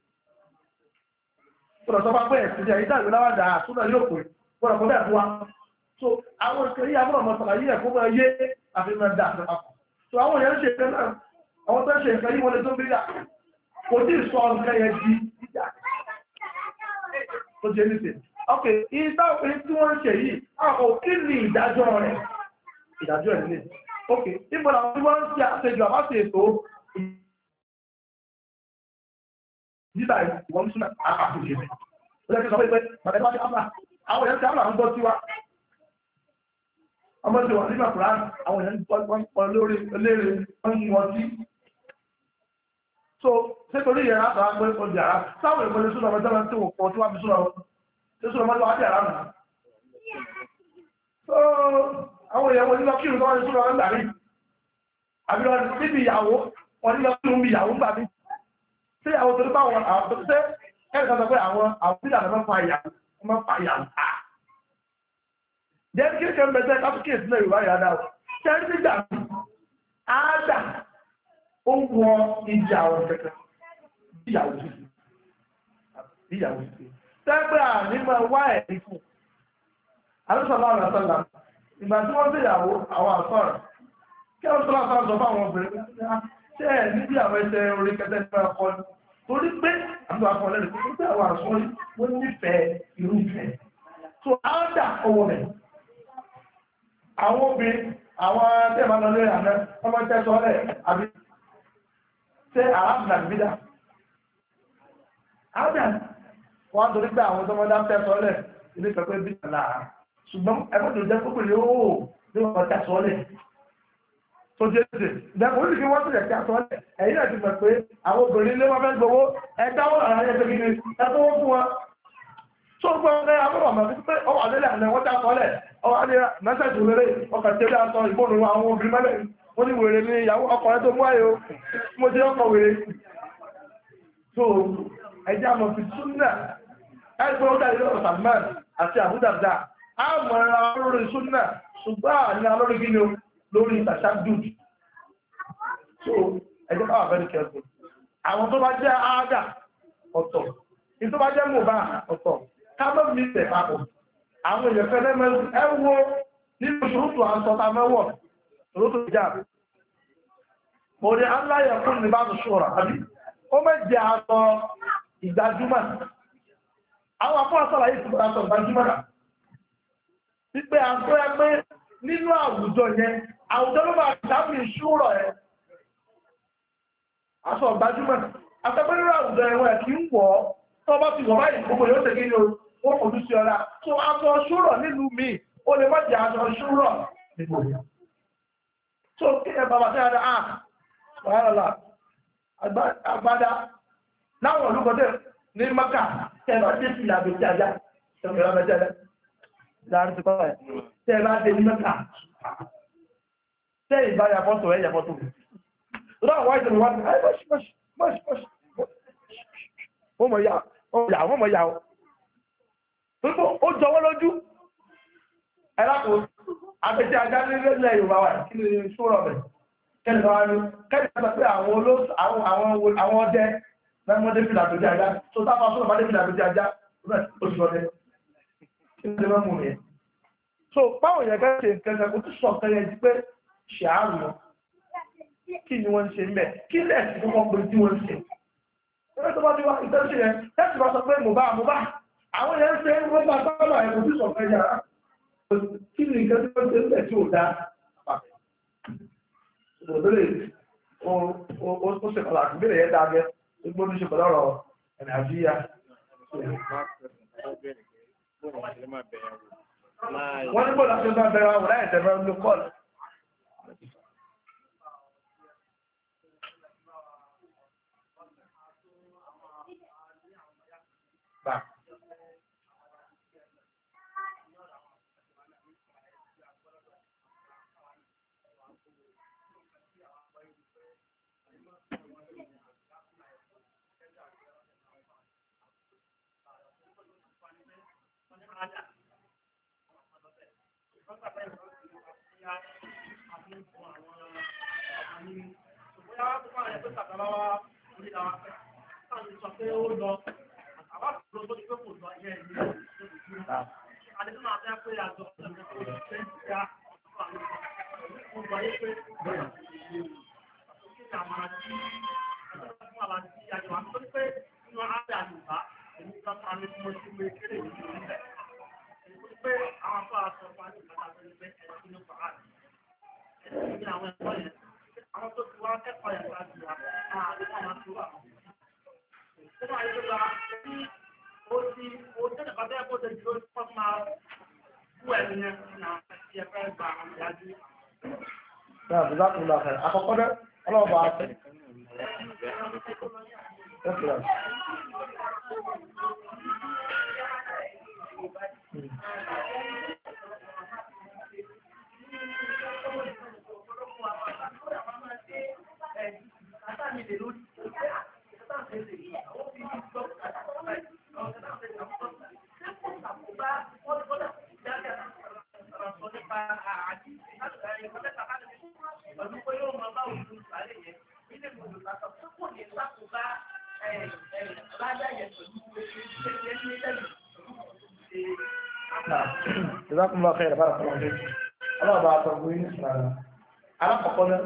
ọ̀nà tó bá pẹ́ ẹ̀sìn ní ẹ̀yí dàgbé láwàdà súnà yóò pè ọ̀nà kan bẹ́ẹ̀ fún wa so àwọn ìkẹyí àbúrò ọmọ sọ̀rọ̀ yìí ẹ̀kọ́ máa yé àfihàn dà àpapọ̀ so àwọn èèyàn ṣe nǹkan náà àwọn tó ń ṣe nǹkan yìí wọlé tó ń bí dà kò tí ì sọ nǹkan yẹn di ìjà tó jẹ́ níṣẹ́ ok ìta òfin tí wọ́n ń ṣe yìí àwọn kí ni ìdájọ́ rẹ̀ ìdájọ́ ẹ̀ nílé ok ìbọn àwọn tí wọ́n ń ṣe àṣejù àbáṣe ètò nígbà ìwọ̀n súnà àpapọ̀ ìṣẹ̀lẹ̀ ó lẹ́kẹ́ sọ pé bàtẹ́ bá ṣe ápà àwọn èèyàn tí ápà ń gbọ́ sí wa ọmọ tí wọ́n nígbà kùrán àwọn èèyàn pọ̀ lórí eléré wọ́n sí so ṣé torí ìyẹn láti wá pé ọjà ara sáwọn èèyàn pẹ̀lú súnà ọmọdé tí wọ́n pọ̀ tí wọ́n fi súnà wọn tí súnà ọmọdé wá dé ara nù so àwọn èèyàn wọn nílọ kí ìrùn tó wọ́n súnà wọn gbà mí àbí wọn níbi ìyàwó wọn nílọ kí ìrùn bí ìyàwó gbà mí tí àwọn tó bá wọn àwọn tó tẹ́ ẹ̀rọ kan sọ pé àwọn bídà náà máa ń fa ìyàwó ta jẹ́ kí kí ẹ̀mẹ́jẹ́ káfíkì ìsìnlẹ̀ Yorùbá yà dá o tẹ́rí nígbà áádà ó wọ ìdí àwọn kẹ̀kẹ́ ìyàwó sí tẹ́gbẹ́ àní máa wá ẹ̀rí fún alẹ́sọ̀lá àwọn àtọ́lá ìgbà tí wọ́n gbéyàwó àwọn àtọ́rọ̀ kí wọ́n tọ́lá sọ́rọ̀ sọ fún àwọn obìnrin ṣe ẹ̀ níbi àwọn ẹsẹ̀ orí kẹtẹ́ nípa ọkọ torí pé àwọn akọ̀ọ́lẹ́rẹ̀ tó pé àwọn àṣọ́rí wọ́n nífẹ̀ẹ́ irúfẹ́ so áádà ọwọ́ rẹ̀ àwọn obìnrin àwọn tẹ́ẹ̀mà lọ lórí àná ọmọ tẹ́sọ́lẹ̀ àbí tẹ́ àrábìnà bídà áádà wọ́n torí pé àwọn tọ́mọdá tẹ́sọ́lẹ̀ ilé pẹ̀pẹ́ bídà láàá ṣùgbọ́n ẹgbẹ́ tó jẹ́ púpọ̀ yóò ní wọ́n tẹ́sọ́lẹ̀ tó jẹ́ ṣe ìdẹ́kùn ó sì fi wọ́n sílẹ̀ tẹ́sọ́lẹ̀ ẹ̀yìn àti mọ̀ pé àwọn obìnrin lé wọ́n fẹ́ gbowó ẹgbẹ́ ara yẹn tẹ́kí ni ẹgbẹ́ wọ́n fún wọn tó gbọ́ ẹ abúrò ọmọ pé ọwọ́ àdélẹ̀ àná wọ́n tẹ́sọ́lẹ̀ ọwọ́ àdélẹ̀ mẹ́sẹ̀jì rere ọkà tẹ́lẹ̀ aṣọ ìgbónú àwọn obìnrin mẹ́lẹ̀ wọ́n ní wèrè ní ìyàwó ọkùnrin tó mú ayò mo ti ọkọ̀ wèrè tó ẹjá mọ̀ fi súnà ẹgbẹ́ ó dáre lọ́rọ̀ Salman àti Abu Darda á mọ̀ ara lórí súnà ṣùgbọ́n àní alórí gíní lórí tashadud tó ẹjẹ́ bá wà very careful àwọn tó bá jẹ́ áádà ọ̀tọ̀ ní tó bá jẹ́ mọ̀bá ọ̀tọ̀ kábọ̀ mi tẹ̀ papọ̀ àwọn èèyàn fẹ́ lẹ́mẹ́rù ẹwọ nínú ṣòrótò àǹsọ́ta mẹ́wọ̀ ṣòrótò ìjáàbù mo ní aláyẹ̀ fún ní bá tó ṣọ́ra àbí ó mẹ́jẹ àtọ ìgbàjúmọ̀ àwọn afọ́ àṣọ́lá yìí tó àtọ ìgbàjúmọ̀ wípé àtọ́ ẹgbẹ́ nínú àwùjọ yẹn àwùjọ ló máa dábì ìṣúrọ̀ ẹ aṣọ ìgbàjúmọ̀ àtẹ́gbẹ́ nínú àwùjọ ẹ̀wọ̀n kì í wọ̀ tó bá ti wọ̀ báyìí gbogbo yóò tẹ̀gí ní ó fojú sí ọlá tó aṣọ ṣúrọ̀ nílùú mi ó lè má jẹ aṣọ ṣúrọ̀ nígbò yẹn tó kí ẹ bàbá sí ara wàhálà àgbádá láwọn olùkọ́dẹ̀ ní maka tẹ́bà dé sí àbẹ̀tí ajá tẹ́bà dé jẹ́lẹ̀ láàrín ti kọ́ ẹ̀ tẹ́bà dé ní maka tẹ́ ìbáyà fọ́tò ẹ̀yà fọ́tò rán wáyé tẹ́bà wá ní mọ́ṣí wọ́n mọ̀ yà ó jọwọ́ lójú ẹ̀lápò àbẹ̀tí ajá nílẹ̀ Yorùbá wà kí ni ṣúrọ̀ bẹ̀ kẹ́lẹ̀ pé àwọn ọdẹ lẹ́mọ́dé fìlà tó jẹ́ ajá tó sáfà sọ́nà bá dé fìlà tó jẹ́ ajá oṣù lọ́dẹ kí ní mọ́ mú mi ẹ̀ so báwọn yẹn kẹ́ ṣe kẹ́kẹ́ kó tó sọ kẹ́yẹ jí pé ṣàárù wọn kí ni wọ́n ń ṣe mẹ́ kí lẹ́ẹ̀sì tó wọ́n pè tí wọ́n ń ṣe ẹgbẹ́ tó bá ti wá ìtẹ́sí yẹn tẹ́sì bá sọ pé mo bá àwọn yẹn ń ṣe wọ́n bá sábà ẹ̀ kò tó sọ kẹ́yà kí ni nǹkan tí wọ́n ṣe ń bẹ̀ tí ò dá ìbẹ̀rẹ̀ ó ṣe kọ̀lá àti bẹ̀rẹ̀ yẹn dáadẹ́ gbogbo ní ṣe pẹ̀lọ́rọ̀ Nàìjíríà. Wọ́n ní bọ́ọ̀lá ṣe bá bẹ̀rẹ̀ wọn láì tẹ̀fẹ́ ló kọ́ọ̀lù. Àkọ́kọ́ dẹ́ ọlọ́ọ̀bà àti جزاكم الله خير بارك الله فيك الله بعد تقوين على فقط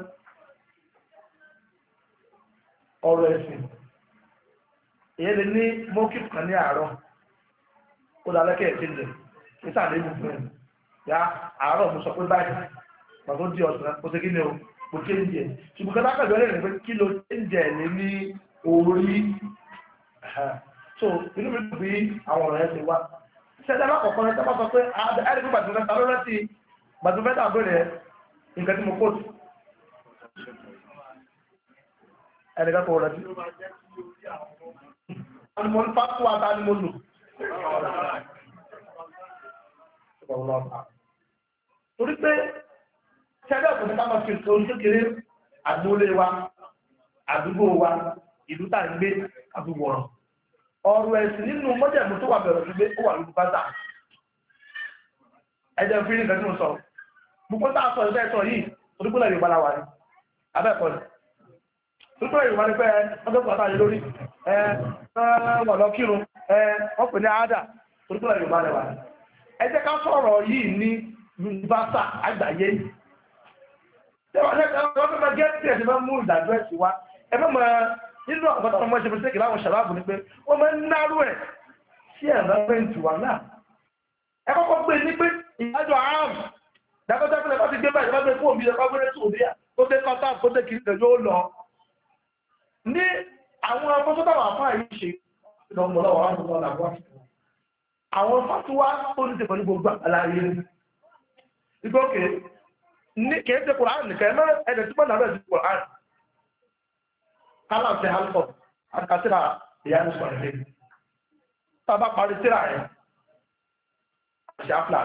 ọ̀rọ̀ ẹ̀sìn èyí lè ní mọ́kìp kan ní àárọ̀ ó dá lẹ́kẹ̀ẹ́ ìpínlẹ̀ ìsà lè mú fún ẹ̀ ya àárọ̀ mo sọ pé báyìí pàtó di ọ̀sán ó ṣe kí ni o kò ké ń jẹ ṣùgbọ́n kí lákàjọ́ lè rìn pé kí ló ń jẹ lé ní orí so inú mi dùn bí àwọn ọ̀rọ̀ ẹ̀ ti wá ṣẹ́jà lákọ̀ọ́kọ́ rẹ̀ tẹ́bá sọ pé ẹ̀rí fún gbàdúrà ló rántí gbàdúrà àbẹ̀rẹ̀ nǹkan tí mo kó tù ẹ̀rí ká kọ̀ ọ̀rọ̀ tí mo ń fásitì wa ta ni mo lò torí pé tẹ́lẹ̀ ọ̀pọ̀ ní ká máa fi nǹkan kékeré àgbólé wa àdúgbò wa ìlú tá ń gbé àdúgbò ọ̀rọ̀ ẹ̀sìn nínú mọ́jẹ̀mú tó wà bẹ̀rẹ̀ sí pé ó wà lórí bàtà ẹjẹ́ fi ní ìgbẹ́ tí mo sọ gbogbo tá a sọ ìfẹ́ sọ yìí onígbòlẹ̀ Yorùbá la wà ní abẹ́ẹ̀kọ́ ni onígbòlẹ̀ Yorùbá ní pé ọjọ́ pàtàkì ayé lórí wọ́n lọ kírun wọ́n pè ní àádà onígbòlẹ̀ Yorùbá la wà ní ẹ jẹ́ ká sọ̀rọ̀ yìí ní yunifásà àgbáyé wọ́n fẹ́ gẹ́ tí ẹ̀sìn máa mú ìdájọ́ ẹ̀sìn wa ẹ fẹ́ mọ nínú ọ̀pọ̀ta ọmọ ṣe mistake láwọn ṣàlábù ní pé wọ́n máa ń náró ẹ̀ sí environment wa náà ẹ kọ́kọ́ gbé ní pé ìdájọ́ ààrùn dákọ́jọ́ pé ẹ̀kọ́ ti gbé báyìí lọ́gbẹ́ fún òbí ẹ̀kọ́ gbé tó bí tó dé kọ́tà tó dé kiri tẹ̀jọ́ ó lọ ní àwọn ọmọ tó dáwà fún àyè ṣe ìdánwòlọ́wọ́ àwọn fatuwa tó ní tẹ̀kọ́ ní gbogbo àlàyé ìgbókè ní kèése Kùránì nìkan ẹ̀mọ́ ẹ̀dẹ̀ tí mọ́nà rẹ̀ sí Kùránì kálá ṣe hálùkọ̀ àkàtìrà ìyánu sọ̀rọ̀ lé tàbá parí tíra ẹ̀ ṣe áfíà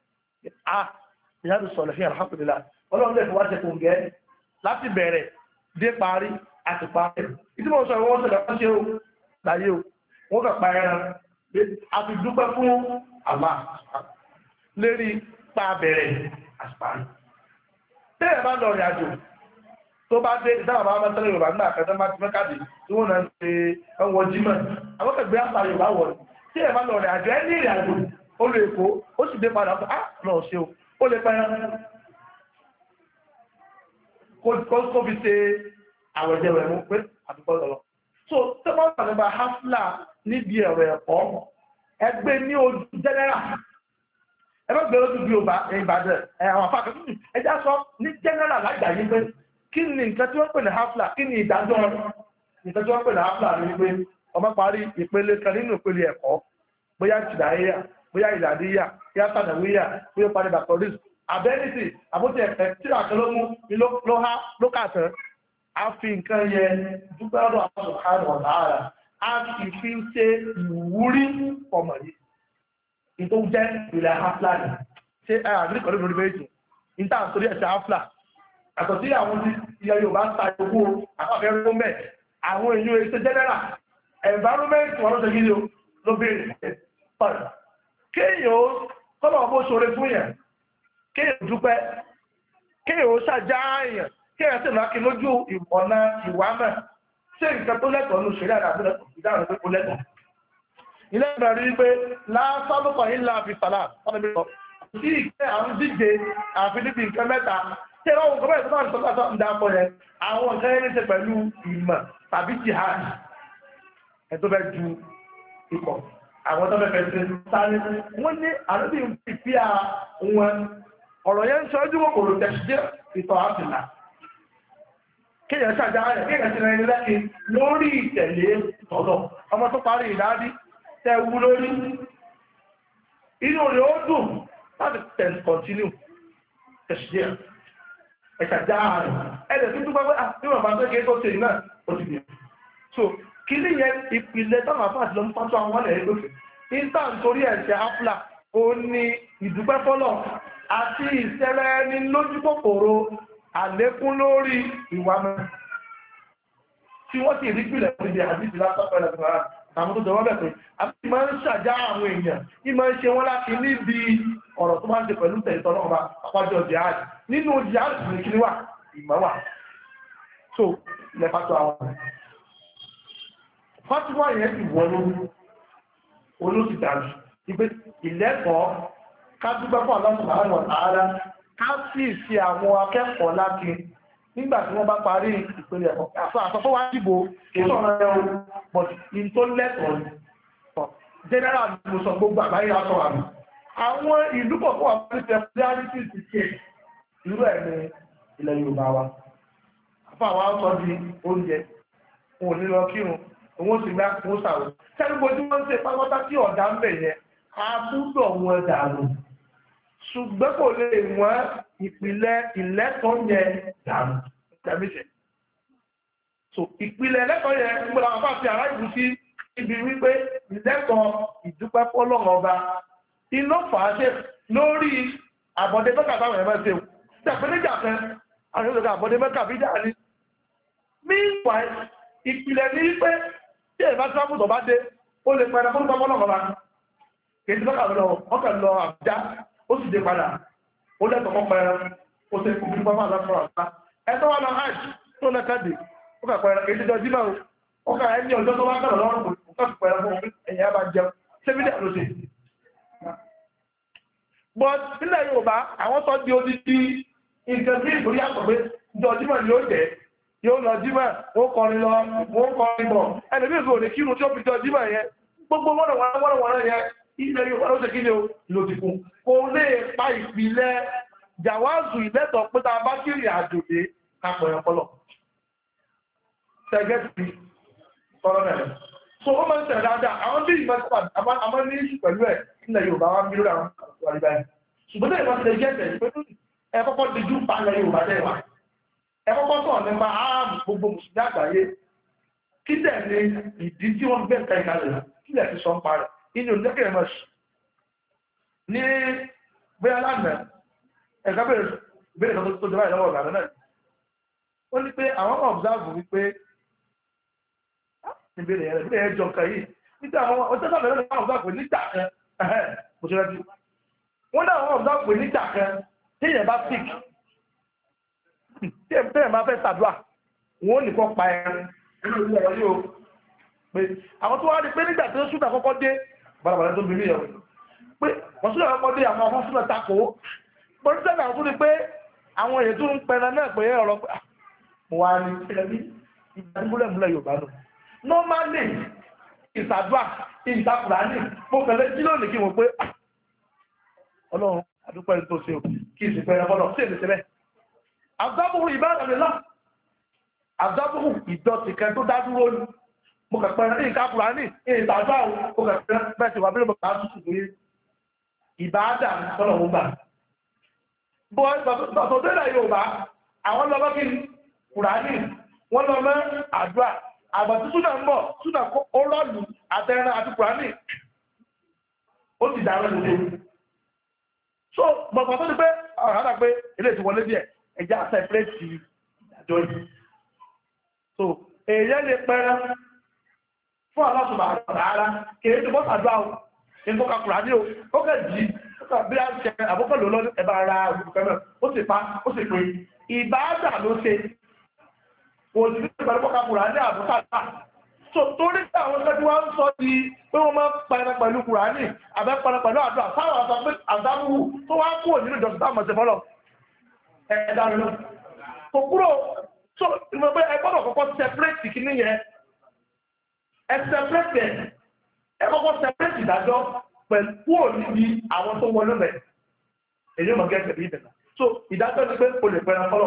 ìyánu sọ̀rọ̀ fi alhamdulillah ọlọ́run lè fi wá ṣe kò ń gẹ́ láti bẹ̀rẹ̀ dé parí àti parí ìdí mọ̀ sọ ìwọ́n ṣẹlẹ̀ wọ́n ṣe ó láyé o wọ́n kà pa ẹran àti dúpẹ́ fún Allah lérí pa bẹ̀rẹ̀ àti parí tẹ́ẹ̀ bá lọ rìn àjò tó bá dé ìdáhùn àwọn amẹ́tẹ́lẹ̀ Yorùbá nígbà kẹta máa ti fẹ́ káàdì tí wọ́n náà ń ṣe ẹwọ jímọ̀ àwọn kẹgbẹ́ àpá Yorùbá wọ̀ tí ẹ̀ bá lọ rìn àjò ẹ ní ìrìn àjò ó lè kó ó sì dé padà fún náà ṣe o ó lè pẹ́ kó fi ṣe àwẹ̀jẹ̀ rẹ̀ mú pé àdúgbò lọ. so tó bá wà nípa hafla níbi ẹ̀rọ ẹ̀kọ́ ẹgbẹ́ ní ojú jẹ́nẹ́rà ẹgbẹ́ gbé lójú bí Ìbàdàn àwọn afáàkẹ́ ẹjá sọ ní jẹ́nẹ́rà lágbàáyé pé kí ni nǹkan tí wọ́n pè ní hafla kí ni ìdájọ́ nǹkan tí wọ́n pè ní hafla ní wípé ọmọ parí ìpele kan nínú ìpele ẹ̀kọ́ bóyá ìtìdáyà bóyá ìlàdíyà bóyá tàdàwíyà bóyá parí bàtọ́rìs abẹ́nìtì àbótí ẹ̀fẹ́ tí àkọlọ́mú ló kàtàn a fi nǹkan yẹ dúpẹ́ ọ̀dọ̀ àwọn subhanahu wa ta'ala a sì fi ń ṣe ìwúrí ọmọ yìí ìtò jẹ́ ìpìlẹ̀ hafla ni ṣé àgbẹ̀kọ̀lẹ́ lórí méjì níta àtòrí ẹ̀ṣẹ̀ hafla àtọ̀ sí àwọn tí ilẹ̀ Yorùbá ń ta ìgbó àpapẹ̀ rọ́mẹ̀ àwọn èèyàn èsè general environment wọn ló ṣe gírí ló bèèrè pàdé kéèyàn ó kọ́nà ọmọ ṣoore fún yẹn kéèyàn dúpẹ́ kéèyàn ó ṣàjá èèyàn kéèyàn sì máa kí lójú ìmọ̀nà ìwà mẹ́ ṣé nǹkan tó lẹ́tọ̀ọ́ ló ṣe dáadáa fún ìdáhùn pé kó lẹ́tọ̀ọ́ ilé ìgbà rí pé lásánùkọ̀ ilá àfisàlá wọn bí sọ sí ìgbẹ́ àwọn díje àfi níbi nǹkan mẹ́ta tí ẹ̀rọ òun kọ́bẹ̀rẹ̀ tó máa ń sọ látọ̀ ń dápọ̀ yẹn àwọn nǹkan yẹn ní ṣe pẹ̀lú ìmọ̀ tàbí jihad ẹ̀ tó bẹ́ ju ikọ̀ àwọn tó bẹ́ẹ̀ fẹ́ sáré wọ́n ní àdúgbò ìfì àwọn ọ̀rọ̀ yẹn ń sọ ojú kòkòrò tẹ̀síjẹ́ ìtọ̀ àfìlà kéèyàn ṣàjá rẹ̀ kéèyàn ti rẹ̀ lẹ́kìn lórí ìtẹ̀lé tọ̀dọ̀ ọmọ tó parí ìdádí tẹ́wú lórí inú rẹ̀ ó dùn láti tẹ̀lé continue tẹ̀síjẹ́ ẹ̀ṣàjá rẹ̀ ẹ̀dẹ̀ tó dúpẹ́ pé níwọ̀n bá tó kéé tó ṣe náà ó ti bìí so kí ní yẹn ìpìlẹ̀ táwọn àfáà ti lọ ń pátó àwọn ẹ̀rẹ́ lókè nígbà nítorí ẹ̀ṣẹ̀ áfúlà ó ní ìdúpẹ́ fọ́lọ̀ àti ìṣẹ́rẹ́ ní lójú kòkòrò àlékún lórí ìwà mẹ́rin tí wọ́n sì rí pìlẹ̀ níbi àdíjì látọ́pẹ̀lẹ̀ fúnra àwọn tó jọwọ́ bẹ̀ pé àti máa ń ṣàjá àwọn èèyàn ní máa ń ṣe wọ́n láti níbi ọ̀rọ̀ tó máa ń ṣe pẹ̀lú tẹ̀tọ́ náà bá àpájọ jihad nínú jihad ní kí wà ìmọ̀ wà so lẹ́fà tó àwọn fátíwá yẹn ti wọ́n lórí olóòtú dájú ìgbé ìlẹ́kọ̀ọ́ ká dúpẹ́ fún Allah subhanahu wa ta'ala ká sì ṣe àwọn akẹ́kọ̀ọ́ láti nígbà tí wọ́n bá parí ìpele ẹ̀kọ́ àsọ̀fọ́ wá dìbò èso ọ̀rọ̀ ẹ̀ o but in tó lẹ́kọ̀ọ́ general mo sọ gbogbo àgbáyé aṣọ àmì àwọn ìlú kọ̀ọ̀kan wà fún peculiarities ti ṣe irú ẹ̀ ní ilẹ̀ Yorùbá wa àfọ àwọn sọ di oúnjẹ òun ní lọ kírun òun sì gbá òun sàrò sẹ́gbogbo tí wọ́n ń ṣe pápátá tí ọ̀dà ń bẹ̀ yẹn a túbọ̀ wọn dànù ṣùgbọ́n kò lè wọ́n ìpìlẹ̀ ìlẹ́kọ̀ọ́ yẹn dànù ìjàmíṣẹ́ so ìpìlẹ̀ ẹlẹ́kọ̀ọ́ yẹn ń gbọ́dọ̀ àpá àti ará ìbú sí ibi wípé ìlẹ́kọ̀ọ́ ìdúpẹ́ fọ́lọ́run ọba iná fàáṣẹ lórí àbọ̀dé bẹ́kà táwọn ẹ̀mẹ́ ṣe tẹ̀pẹ́ níjà fẹ́ àwọn ìṣòro àbọ̀dé mẹ́ta bí jà ní. meanwhile ìpìlẹ̀ ní pé tí èèyàn tí wọ́n mú tọ̀bá dé ó lè pẹ́ẹ́rẹ́ fún tọ́mọ́ náà bàbá kìí ti lọ́kà lọ ọkà lọ àbújá ó sì dé padà ó lẹ́tọ̀ mọ́ pẹ́ẹ́rẹ́ ó sì kú fún bàbá àlọ́fọ́ àbá ẹ̀tọ́ wà lọ hajj tó lẹ́ka dé ó kà pẹ́ẹ́rẹ́ kìí ti jọ jímọ̀ ó kà ẹni ọjọ́ tó wá kà lọ́rùn ó kà pẹ́ẹ́rẹ́ fún ẹ̀yà bá jẹun sẹ́fídà ló ṣe. but nílẹ̀ Yorùbá àwọn tó di odidi nǹkan bí ìgbórí àpọ̀pẹ́ jọ jímọ̀ ni ó jẹ́ yóò lọ jímọ̀ ó kọrin lọ ó kọrin bọ̀ ẹni bí ìgbò ní kírun tí ó fi jọ jímọ̀ yẹn gbogbo wọ́nà yẹn ilẹ̀ Yorùbá ló ṣe kí ni o lò ti kún kò lè pa ìpìlẹ̀ jàwáàzù ìlẹ́tọ̀ pé tá a bá kiri àjòdè kápọ̀ ẹ̀ pọ̀lọ̀ tẹ́gẹ́tì tọ́rọ mẹ́rin so ó máa ń tẹ̀ dáadáa àwọn bí ìgbà tó àmọ́ ní ìṣù pẹ̀lú ẹ̀ ilẹ̀ Yorùbá wá ń bí lórí àwọn àríbá ẹ̀ ṣùgbọ́n tẹ́lẹ̀ máa ti lè jẹ́ tẹ̀ pé ẹ kọ́kọ́ dijú pa ilẹ̀ Yorùbá tẹ̀ wá ẹ kọ́kọ́ sọ̀rọ̀ nípa ààbò gbogbo mùsùlùmí àgbáyé kí tẹ̀ ní ìdí tí wọ́n gbẹ̀ ká ìkàlẹ̀ kí lẹ̀ fi sọ ń parẹ́ inú oníkẹ́ mọ̀ sí ní bóyá lánàá ẹ̀ka bẹ̀rẹ̀ tó jọba ìlọ́wọ́ ọ̀gá náà ó ní pé àwọn ọ̀bùsáàbù wípé ìbéèrè yẹn jọ nǹkan yìí nígbà àwọn ọjọ́ sábẹ̀ lọ́nà àwọn ọ̀bùsáàbù nígbà kan kò ṣe rántí wọ́n dá àwọn ọ̀bùsáàbù nígbà kan téèyàn bá sick téèyàn bá fẹ́ ṣàdúrà wọ́n ò ní kọ́ pa ẹran nínú ìlú ọ̀rọ̀ yìí o pé àwọn tó wá rí pé nígbà tí ó ṣúta kọ́kọ́ dé balabala tó bí mílíọ̀nù pé wọ́n ṣúta kọ́kọ́ dé àwọn afọ́ ṣúta takò pẹ̀lú sẹ́nà àwọn tó ní pé àwọn èyí tó ń pẹran náà pé ọ̀rọ̀ pé mo wá ní ẹbí ìgbàdúgbòlẹ̀múlẹ̀ Yorùbá nù normally ìsàdúà ìsàkùránì mo kẹ̀lé kí lónìí kí wọ́n pé Ọlọ́run àdúpẹ́ tó ṣe o kí ìsìn pẹ̀rẹ̀ bọ́lọ̀ sí èdè síbẹ̀ àbúdábùhù ìbáraẹnìlá àbúdábùhù ìdọ̀tí kan tó dá dúró ní mo kẹ̀pẹ̀rẹ̀ ní ìsàkùránì ìsàdúà mo kẹ̀pẹ̀rẹ̀ bẹ́ẹ̀ sì wà bí mo kà á tútù pé ìbáadà sọ́nà mo gbà bọ́ ìgbàtọ̀ tẹ́lẹ̀ Yorùbá àwọn lọ́bọ́ kí Kùránì wọ́n lọ mọ́ àdúrà àgbàtí súnà ń bọ̀ súnà ó rọ́ọ̀lù àtẹ́rẹ́ àti Kùránì ó ti dára lóde so gbọ̀gbọ̀ tó ní pé ọ̀rọ̀ àdá pé ilé ti wọlé díẹ̀ ẹja sẹpẹ́rẹ́tì ìdájọ́ yìí so èèyàn lè pẹ́rẹ́ fún aláṣùmọ̀ àrà kèé ti bọ́ sàdúrà o ìfọ́ka Kùránì o ó kẹ́ jì bí a ṣe àbúkọ̀ lò lọ́dún ẹ̀bá ara olùkẹ́mẹ̀ ó sì pa ó sì pé ìbáàdà ló ṣe òsì ní ìgbàlùkọ́ka Kùránì àbúkàtà so torí tí àwọn ọ̀sẹ̀ tí wọ́n ń sọ di pé wọ́n máa ń pẹrẹ pẹ̀lú Kùránì àbẹ́ pẹrẹ pẹ̀lú àdúrà sáwọn àṣà pé àdáwù tó wá kúrò nínú ìjọsìn táwọn ọ̀sẹ̀ fọlọ́ ẹ̀ẹ́dá lọ kò kúrò so ìmọ̀ pé ẹ gbọ́dọ̀ kọ́kọ́ separate kìíní yẹn ẹ separate ẹ kọ́kọ́ separate ìdájọ́ pẹ̀lú kúrò níbi àwọn tó wọlé mẹ́ èyí ò mọ̀ gẹ́gẹ́ bí ìbẹ̀rẹ̀ so ìdájọ́ ni pé o lè pẹ̀rẹ̀ fọlọ́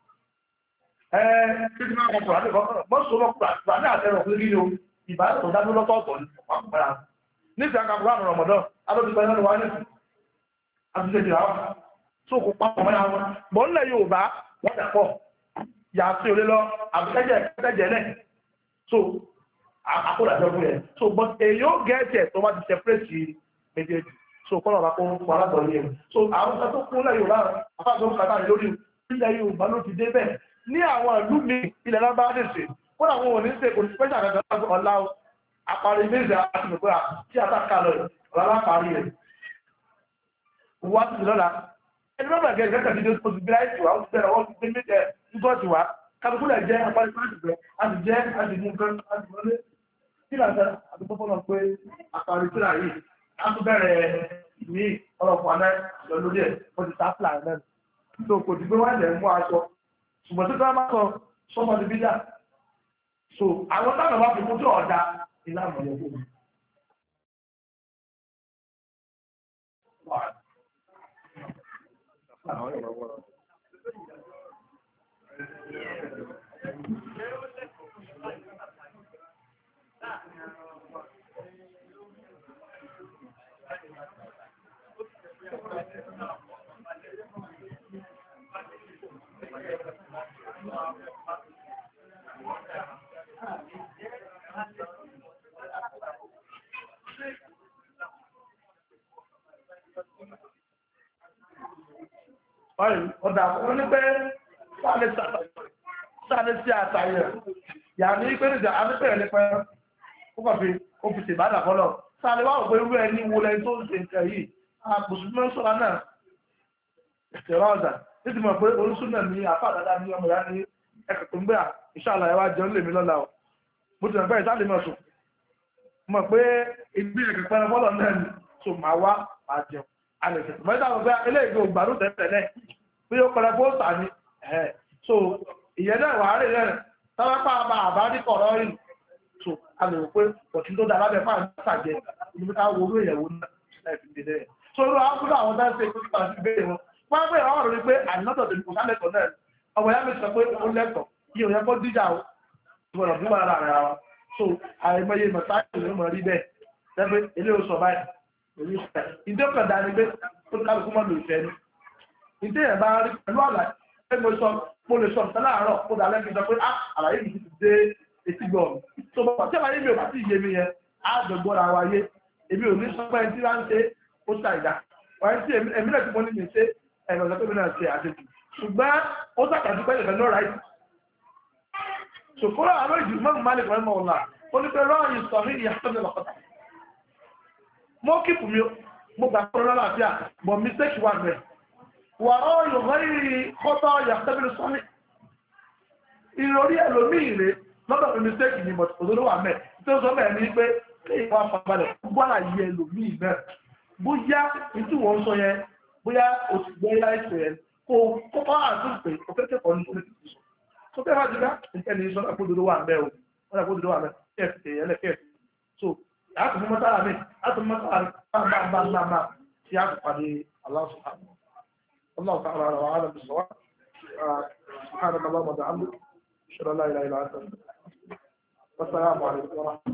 títí máa kọ Kùránì mọ́ sọ́nà Kùránì àtẹ̀rọ̀ fún kí ni o ìbára tó dájú lọ́tọ̀ọ̀tọ̀ ní ọ̀pàá nígbà kakùrọ̀ àrùn Ramadan alóbìpẹ̀ náà wà ní àtúnṣe ìdíra wà tó kò papọ̀ mọ́ àwọn bọ́ nílẹ̀ Yorùbá wọ́n dàpọ̀ yà sí olé lọ àbúkẹ́jẹ̀ náà so àkódàjọ́ fún yẹn so but èyí ó gẹ́ẹ̀tẹ̀ tó bá ti separate méjèèjì so kọ́nà bá kún fún alágbọ̀n yẹn so àwọn ọ̀sán tó kún lẹ̀ Yorùbá afáàgbọ́n kàtà lórí ilẹ̀ Yorùbá ló ti dé bẹ́ẹ̀ ní àwọn ìlú mi ilẹ̀ lábá lè ṣe kó àwọn òní ṣe kò ní pẹ́jà gẹ́gẹ́ ọlá àparí méjì àti ìgbéra tí a tàkà lọ ọ̀lá parí rẹ̀ wá sí lọ́la ẹni mọ́bà gẹ́gẹ́ gẹ́gẹ́ gẹ́gẹ́ tó ti bí láìsí wa ó ti bẹ̀rẹ̀ wọ́n ti gbé méjì nígbọ́tí wa kálukú lẹ̀ jẹ́ apárí pàṣẹ bẹ́ẹ̀ àti jẹ́ àti mú nǹkan àti wọlé kí làṣẹ àti pọ́pọ́ lọ pé àparí tíra yìí á tún bẹ̀rẹ̀ ní ọlọ́pàá náà lọ lórí ẹ̀ wọ́n ti sáfìlà náà tó kò ti gbé wọ́n lẹ̀ mú aṣọ ṣùgbọ́n tí wọ́n máa sọ sọ́mọ́ ti bí dà so àwọn táwọn bá fi mú tó ọ̀dà ìlànà ìyẹ̀wò mi. ọ̀dà wọn ní pé sáré sí àtàyè yà ní pé níjà adébẹ̀rẹ̀ nípa ó fi ṣèbádà fọlọ́ sáré wà wọ́n pé irú ẹni wo lẹ́yìn tó ń ṣe nǹkan yìí àpòsùn mọ́ sọ́ra náà ẹ̀rọ ọ̀dà títí mọ̀ pé orísun náà ní àfà dáadáa ní ọmọ ìyá ní ẹ̀kọ́ tó ń gbé inshallah ẹ wá jẹun lèmi lọ́la o bó ti mọ̀ pé ìsáàlì mọ̀ sùn mọ̀ pé ìgbé ẹ̀kọ́ pẹ́rẹ́ fọ́lọ̀ náà ni tó máa wá àjẹun àlẹ́sẹ̀ mọ́tà mọ̀ pé eléyìí ò gbàdúrà tẹ́tẹ̀lẹ̀ bí ó pẹ́rẹ́ fóòtà ni so ìyẹn náà wà á rè rẹ̀ tábàpá bá àbá ní kọ̀rọ̀ rìn so a lè rò pé ọ̀tún tó dá lábẹ́ fáà ní sàjẹ́ ibi ká wo olú ìyẹ̀wò náà láì fi dédé so olú àkúrò àwọn dáńsẹ̀ ikú nípa ti béèrè wọn wọ́n pè àwọn ọ̀rọ̀ ní pé ànínátọ̀ tèmi kò sálẹ̀kọ̀ náà ọmọ ìyá mi sọ pé ó lẹ́tọ̀ iye òyìn kó díjà o ìwọ̀n bí wọ́n rà wa so àìmọye mọ̀sáàkì ló mọ̀ rí bẹ́ẹ̀ lẹ́gbẹ́ ilé oṣù báyìí èyí sẹ̀ ìdí ọ̀pẹ̀ dání pé ó kálukú mọ́ lò ìfẹ́ ni ìdí ẹ̀ bá rí pẹ̀lú àlàyé pé mo lè sọ nǹkan láàárọ̀ ó dà lẹ́gbẹ̀ẹ́ sọ pé àlàyé mi ti dé etí gbọ́ so bọ̀ tí àlàyé mi ò bá ti yé mi yẹn á dọ̀gbọ́ra wa yé èmi ò ní sọ pé ẹni tí wọ́n ń ṣe ó ṣàìdá wọ́n ti èmi náà ti mọ́ ní mi ṣe ẹ̀rọ ìjọba tó bí náà ṣe àṣejù ṣùgbọ́n ó sàkàtú pé ìfẹ́ náà ráìtì ṣòkòrò àwọn ìjù mọ́ mọ́ lẹ́kọ̀ọ́ mọ́ ọ̀la ó ní pé rọ́ọ̀yìn sọ̀rí ìyàtọ̀ ní ọ̀kọ̀tà mọ́ kíkù mi mo gbà pé lọ́la àbíà bọ̀ mistake wà mẹ́ wà rọ́ọ̀yìn rẹ́rì kọ́tọ̀ ìyàtọ̀ ní sọ́rí ìròrí ẹlòmíì rè lọ́dọ̀ mi mistake ni but òdodo wà mẹ́ tí ó sọ mẹ́ ní pé kí ìwà fàbalẹ̀ gbọ́dọ̀ yẹ ẹlòmíì náà bóyá ìtú wọn sọ yẹn bóyá òsì gbọ́ láìpẹ́ yẹn kó kọ́kọ́ àtúntò òfẹ́kẹ́kọ̀ọ́ ní orí so bẹ́ẹ̀ bá ti ká nǹkan ní sọ́dọ̀ àpòdodo wà mẹ́ o wọ́n àpòdodo wà mẹ́ kẹ́ẹ̀fì ẹlẹ́kẹ́ẹ̀fì so láti mú mọ́tàlá mi láti mú mọ́tàlá bá tí a kò pàdé Allah ta'ala wa ala bis-sawab subhanaka Allahumma wa bihamdika ashhadu an la ilaha illa anta astaghfiruka wa assalamu alaykum wa rahmatullahi